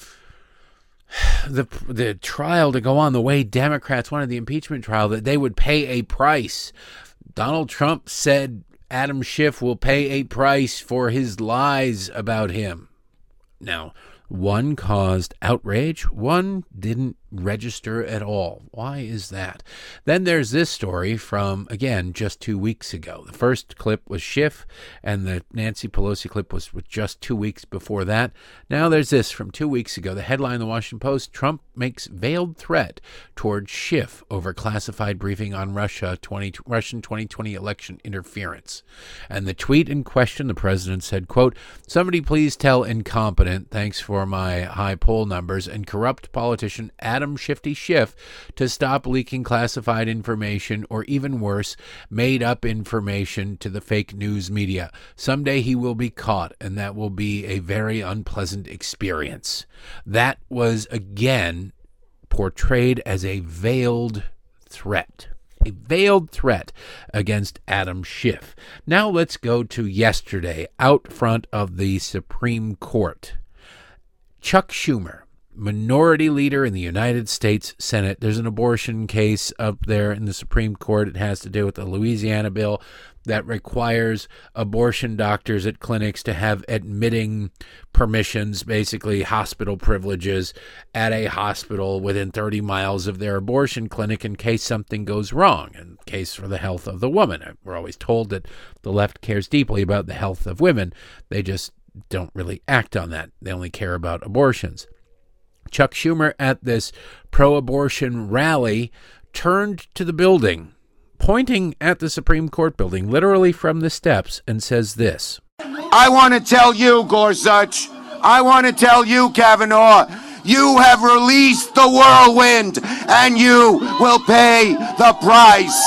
A: trial to go on the way Democrats wanted the impeachment trial, that they would pay a price. Donald Trump said Adam Schiff will pay a price for his lies about him. Now, one caused outrage, one didn't register at all. Why is that? Then there's this story from, again, just 2 weeks ago. The first clip was Schiff, and the Nancy Pelosi clip was just 2 weeks before that. Now there's this from 2 weeks ago. The headline in the Washington Post, Trump makes veiled threat toward Schiff over classified briefing on Russian 2020 election interference. And the tweet in question, the president said, quote, "Somebody please tell incompetent, thanks for my high poll numbers, and corrupt politician Adam Shifty Schiff to stop leaking classified information, or even worse, made up information to the fake news media. Someday he will be caught, and that will be a very unpleasant experience." That was again portrayed as a veiled threat. A veiled threat against Adam Schiff. Now let's go to yesterday out front of the Supreme Court. Chuck Schumer, minority leader in the United States Senate. There's an abortion case up there in the Supreme Court. It has to do with the Louisiana bill that requires abortion doctors at clinics to have admitting permissions, basically hospital privileges, at a hospital within 30 miles of their abortion clinic in case something goes wrong, in case for the health of the woman. We're always told that the left cares deeply about the health of women. They just don't really act on that. They only care about abortions. Chuck Schumer at this pro-abortion rally turned to the building, pointing at the Supreme Court building, literally from the steps, and says this.
B: I want to tell you, Gorsuch, I want to tell you, Kavanaugh, you have released the whirlwind, and you will pay the price.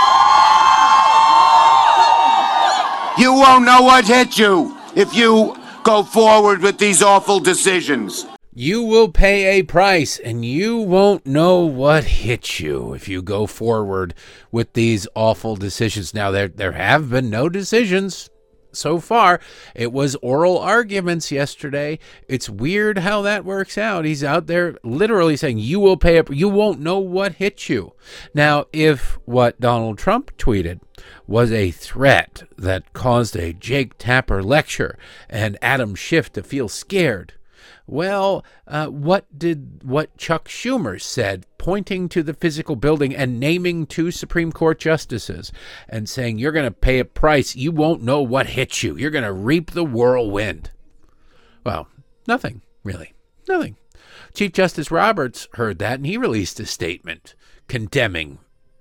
B: You won't know what hit you if you go forward with these awful decisions.
A: You will pay a price, and you won't know what hit you if you go forward with these awful decisions. Now, there have been no decisions so far. It was oral arguments yesterday. It's weird how that works out. He's out there literally saying, you will pay up. You won't know what hit you. Now, if what Donald Trump tweeted was a threat that caused a Jake Tapper lecture and Adam Schiff to feel scared, well, what Chuck Schumer said, pointing to the physical building and naming 2 Supreme Court justices and saying, you're going to pay a price. You won't know what hit you. You're going to reap the whirlwind. Well, nothing, really. Nothing. Chief Justice Roberts heard that, and he released a statement condemning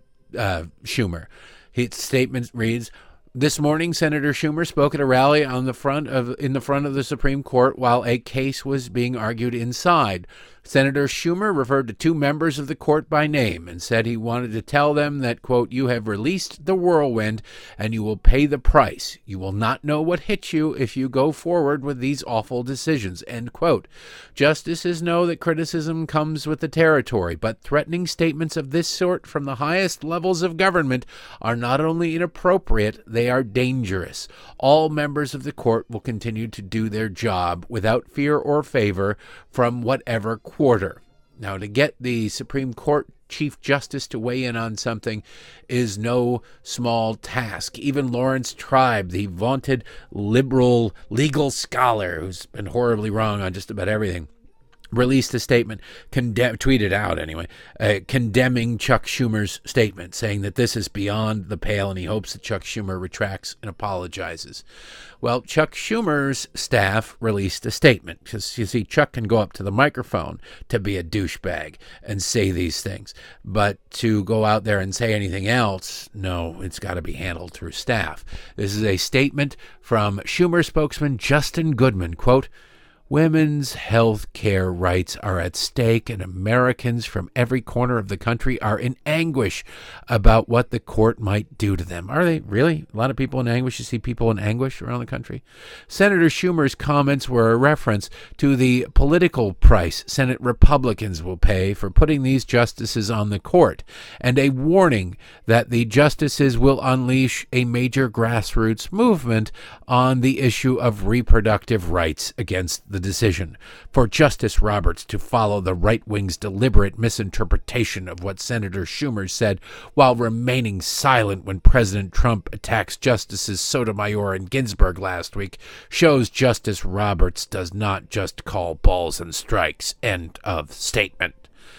A: Schumer. His statement reads, this morning, Senator Schumer spoke at a rally in the front of the Supreme Court while a case was being argued inside. Senator Schumer referred to 2 members of the court by name and said he wanted to tell them that, quote, you have released the whirlwind and you will pay the price. You will not know what hit you if you go forward with these awful decisions, end quote. Justices know that criticism comes with the territory, but threatening statements of this sort from the highest levels of government are not only inappropriate, they are dangerous. All members of the court will continue to do their job without fear or favor from whatever quarter. Now, to get the Supreme Court Chief Justice to weigh in on something is no small task. Even Lawrence Tribe, the vaunted liberal legal scholar who's been horribly wrong on just about everything, released a statement, tweeted out anyway, condemning Chuck Schumer's statement, saying that this is beyond the pale and he hopes that Chuck Schumer retracts and apologizes. Well, Chuck Schumer's staff released a statement because, you see, Chuck can go up to the microphone to be a douchebag and say these things. But to go out there and say anything else, no, it's got to be handled through staff. This is a statement from Schumer spokesman Justin Goodman, quote, women's health care rights are at stake, and Americans from every corner of the country are in anguish about what the court might do to them. Are they really? A lot of people in anguish. You see people in anguish around the country. Senator Schumer's comments were a reference to the political price Senate Republicans will pay for putting these justices on the court, and a warning that the justices will unleash a major grassroots movement on the issue of reproductive rights against the decision for Justice Roberts to follow the right wing's deliberate misinterpretation of what Senator Schumer said while remaining silent when President Trump attacks Justices Sotomayor and Ginsburg last week shows Justice Roberts does not just call balls and strikes. End of statement.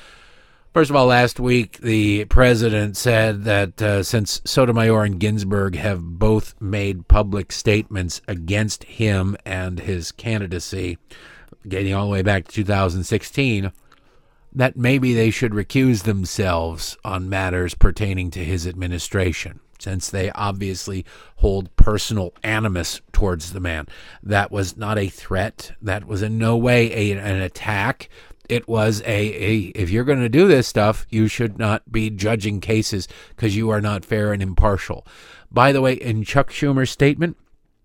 A: First of all, last week, the president said that since Sotomayor and Ginsburg have both made public statements against him and his candidacy, getting all the way back to 2016, that maybe they should recuse themselves on matters pertaining to his administration, since they obviously hold personal animus towards the man. That was not a threat. That was in no way an attack. It was if you're going to do this stuff, you should not be judging cases because you are not fair and impartial. By the way, in Chuck Schumer's statement,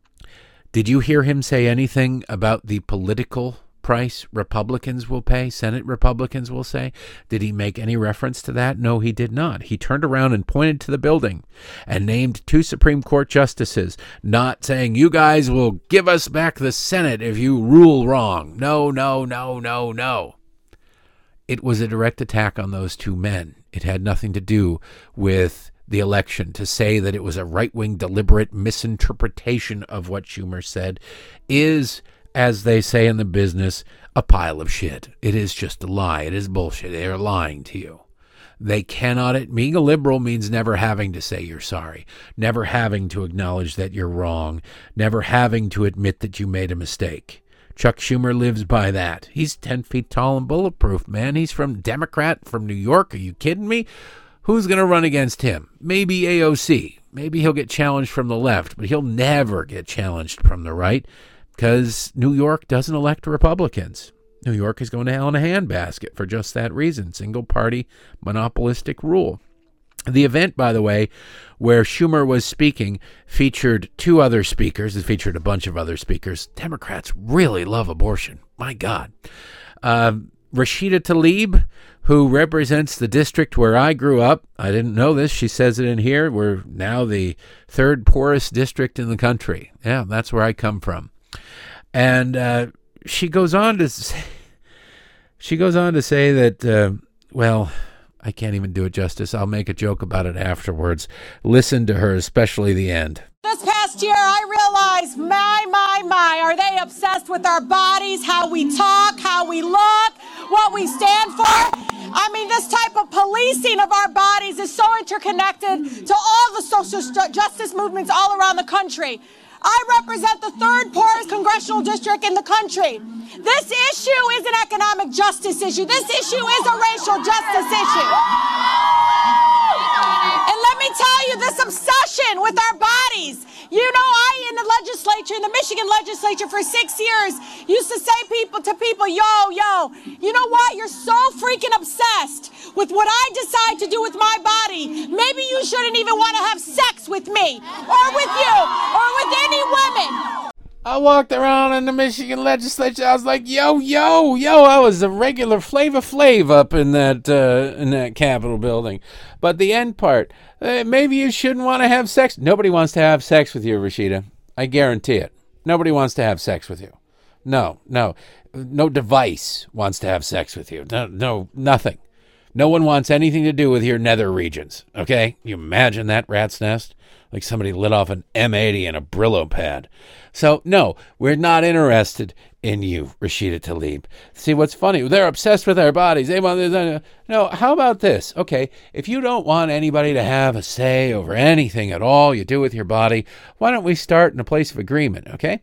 A: did you hear him say anything about the political price Republicans will pay, Senate Republicans will say? Did he make any reference to that? No, he did not. He turned around and pointed to the building and named 2 Supreme Court justices, not saying, you guys will give us back the Senate if you rule wrong. No, no, no, no, no. It was a direct attack on those 2 men. It had nothing to do with the election. To say that it was a right-wing deliberate misinterpretation of what Schumer said is, as they say in the business, a pile of shit. It is just a lie. It is bullshit. They are lying to you. They cannot. Being a liberal means never having to say you're sorry, never having to acknowledge that you're wrong, never having to admit that you made a mistake. Chuck Schumer lives by that. He's 10 feet tall and bulletproof, man. He's from Democrat from New York. Are you kidding me? Who's going to run against him? Maybe AOC. Maybe he'll get challenged from the left, but he'll never get challenged from the right because New York doesn't elect Republicans. New York is going to hell in a handbasket for just that reason. Single-party monopolistic rule. The event, by the way, where Schumer was speaking, featured two other speakers. It featured a bunch of other speakers. Democrats really love abortion. My God. Rashida Tlaib, who represents the district where I grew up. I didn't know this. She says it in here. We're now the third poorest district in the country. Yeah, that's where I come from. And she goes on to say that, well, I can't even do it justice. I'll make a joke about it afterwards. Listen to her, especially the end.
C: This past year, I realized, my, are they obsessed with our bodies, how we talk, how we look, what we stand for? I mean, this type of policing of our bodies is so interconnected to all the social justice movements all around the country. I represent the third poorest congressional district in the country. This issue is an economic justice issue. This issue is a racial justice issue. And let me tell you, this obsession with our bodies. You know, I, in the legislature, in the Michigan legislature for 6 years, used to say to people, yo, you know what? You're so freaking obsessed with what I decide to do with my body. Maybe you shouldn't even want to have sex with me or with you or with any women.
A: I walked around in the Michigan legislature. I was like, yo, I was a regular Flavor Flav up in that Capitol building. But the end part, maybe you shouldn't want to have sex. Nobody wants to have sex with you, Rashida. I guarantee it. Nobody wants to have sex with you. No device wants to have sex with you. No, nothing. No one wants anything to do with your nether regions. Okay? You imagine that rat's nest? Like somebody lit off an M80 and a Brillo pad. So, no, we're not interested in you, Rashida Tlaib. See, what's funny, they're obsessed with our bodies. They want this. No, how about this? Okay, if you don't want anybody to have a say over anything at all you do with your body, why don't we start in a place of agreement, okay?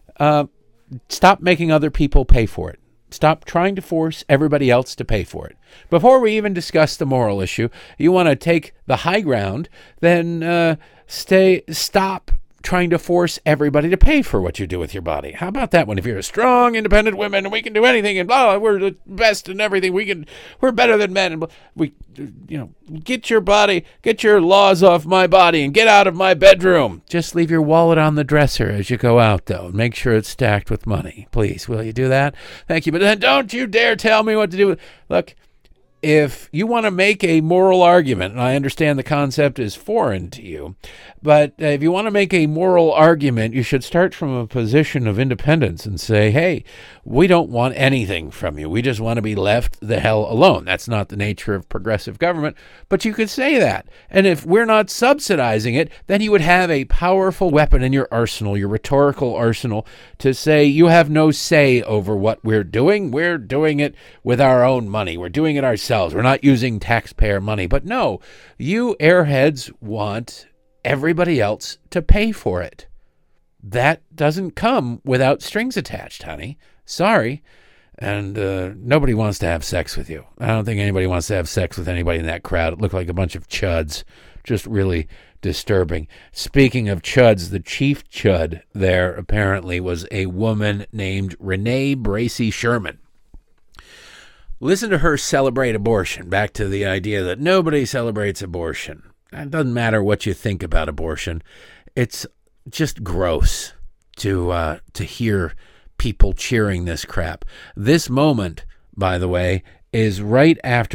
A: Stop making other people pay for it. Stop trying to force everybody else to pay for it. Before we even discuss the moral issue, you want to take the high ground, then stop trying to force everybody to pay for what you do with your body. How about that one? If you're a strong, independent woman and we can do anything and blah, we're the best and everything, we're better than men. And we, get your body, get your laws off my body and get out of my bedroom. Just leave your wallet on the dresser as you go out, though. Make sure it's stacked with money. Please, will you do that? Thank you. But then don't you dare tell me what to do. Look, if you want to make a moral argument, and I understand the concept is foreign to you, but if you want to make a moral argument, you should start from a position of independence and say, hey, we don't want anything from you. We just want to be left the hell alone. That's not the nature of progressive government, but you could say that. And if we're not subsidizing it, then you would have a powerful weapon in your arsenal, your rhetorical arsenal, to say you have no say over what we're doing. We're doing it with our own money. We're doing it ourselves. We're not using taxpayer money. But no, you airheads want everybody else to pay for it. That doesn't come without strings attached, honey. Sorry. And nobody wants to have sex with you. I don't think anybody wants to have sex with anybody in that crowd. It looked like a bunch of chuds. Just really disturbing. Speaking of chuds, the chief chud there apparently was a woman named Renee Bracey Sherman. Listen to her celebrate abortion. Back to the idea that nobody celebrates abortion. It doesn't matter what you think about abortion. It's just gross to hear people cheering this crap. This moment, by the way, is right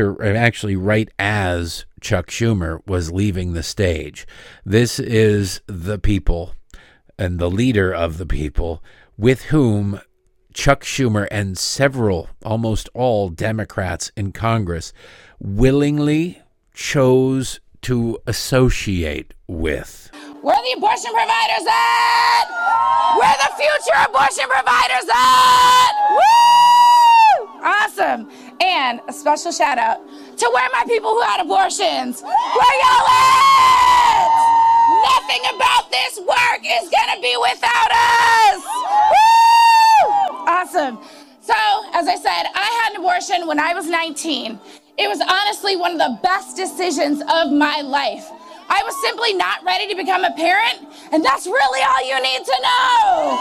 A: as Chuck Schumer was leaving the stage. This is the people and the leader of the people with whom Chuck Schumer and several, almost all Democrats in Congress willingly chose to associate with.
C: Where are the abortion providers at? Where are the future abortion providers at? Woo! Awesome. And a special shout out to where my people who had abortions. Where y'all at? Nothing about this work is gonna be without us. Woo!
D: awesome. So, as I said, I had an abortion when I was 19. It was honestly one of the best decisions of my life. I was simply not ready to become a parent, and that's really all you need to know.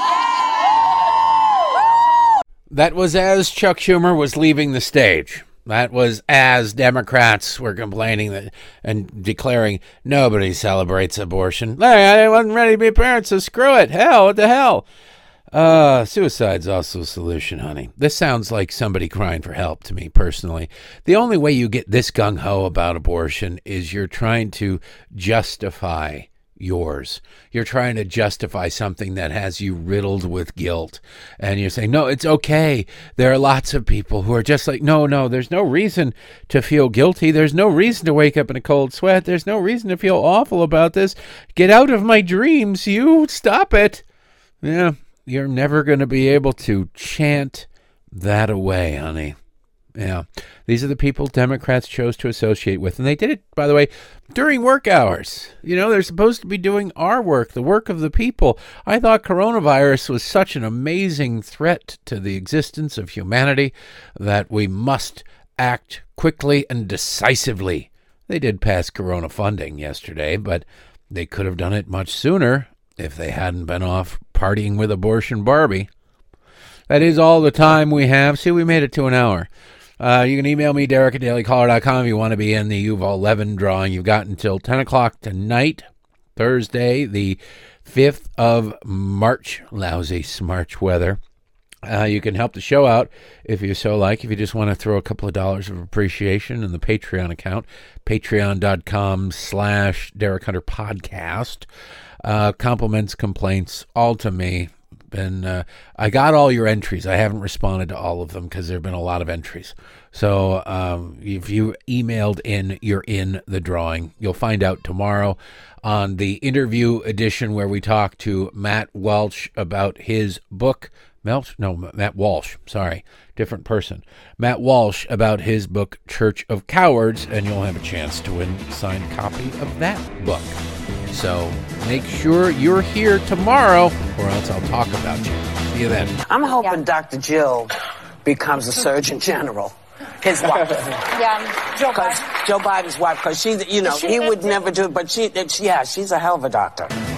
A: That was as Chuck Schumer was leaving the stage. That was as Democrats were complaining that and declaring nobody celebrates abortion. Hey, I wasn't ready to be a parent, so screw it. Hell, what the hell? Suicide's also a solution, honey. This sounds like somebody crying for help to me personally. The only way you get this gung-ho about abortion is you're trying to justify yours. You're trying to justify something that has you riddled with guilt. And you're saying, no, it's okay. There are lots of people who are just like, no, there's no reason to feel guilty. There's no reason to wake up in a cold sweat. There's no reason to feel awful about this. Get out of my dreams, you. Stop it. Yeah. You're never going to be able to chant that away, honey. Yeah. These are the people Democrats chose to associate with. And they did it, by the way, during work hours. You know, they're supposed to be doing our work, the work of the people. I thought coronavirus was such an amazing threat to the existence of humanity that we must act quickly and decisively. They did pass corona funding yesterday, but they could have done it much sooner if they hadn't been off partying with Abortion Barbie. That is all the time we have. See, we made it to an hour. You can email me, Derek@dailycaller.com, if you want to be in the Yuval Levin drawing. You've got until 10 o'clock tonight, Thursday, the 5th of March. Lousy Smarch weather. You can help the show out if you so like. If you just want to throw a couple of dollars of appreciation in the Patreon account, patreon.com/Derek Hunter Podcast. Compliments, complaints, all to me. And I got all your entries. I haven't responded to all of them because there have been a lot of entries. So if you emailed in, you're in the drawing. You'll find out tomorrow on the interview edition where we talk to Matt Walsh about his book. Matt Walsh. Sorry, different person. Matt Walsh about his book, Church of Cowards, and you'll have a chance to win a signed copy of that book. So make sure you're here tomorrow, or else I'll talk about you. See you then.
F: I'm hoping Dr. Jill becomes a Surgeon General. His wife. Joe Biden's wife, because he would never do it, but she's a hell of a doctor.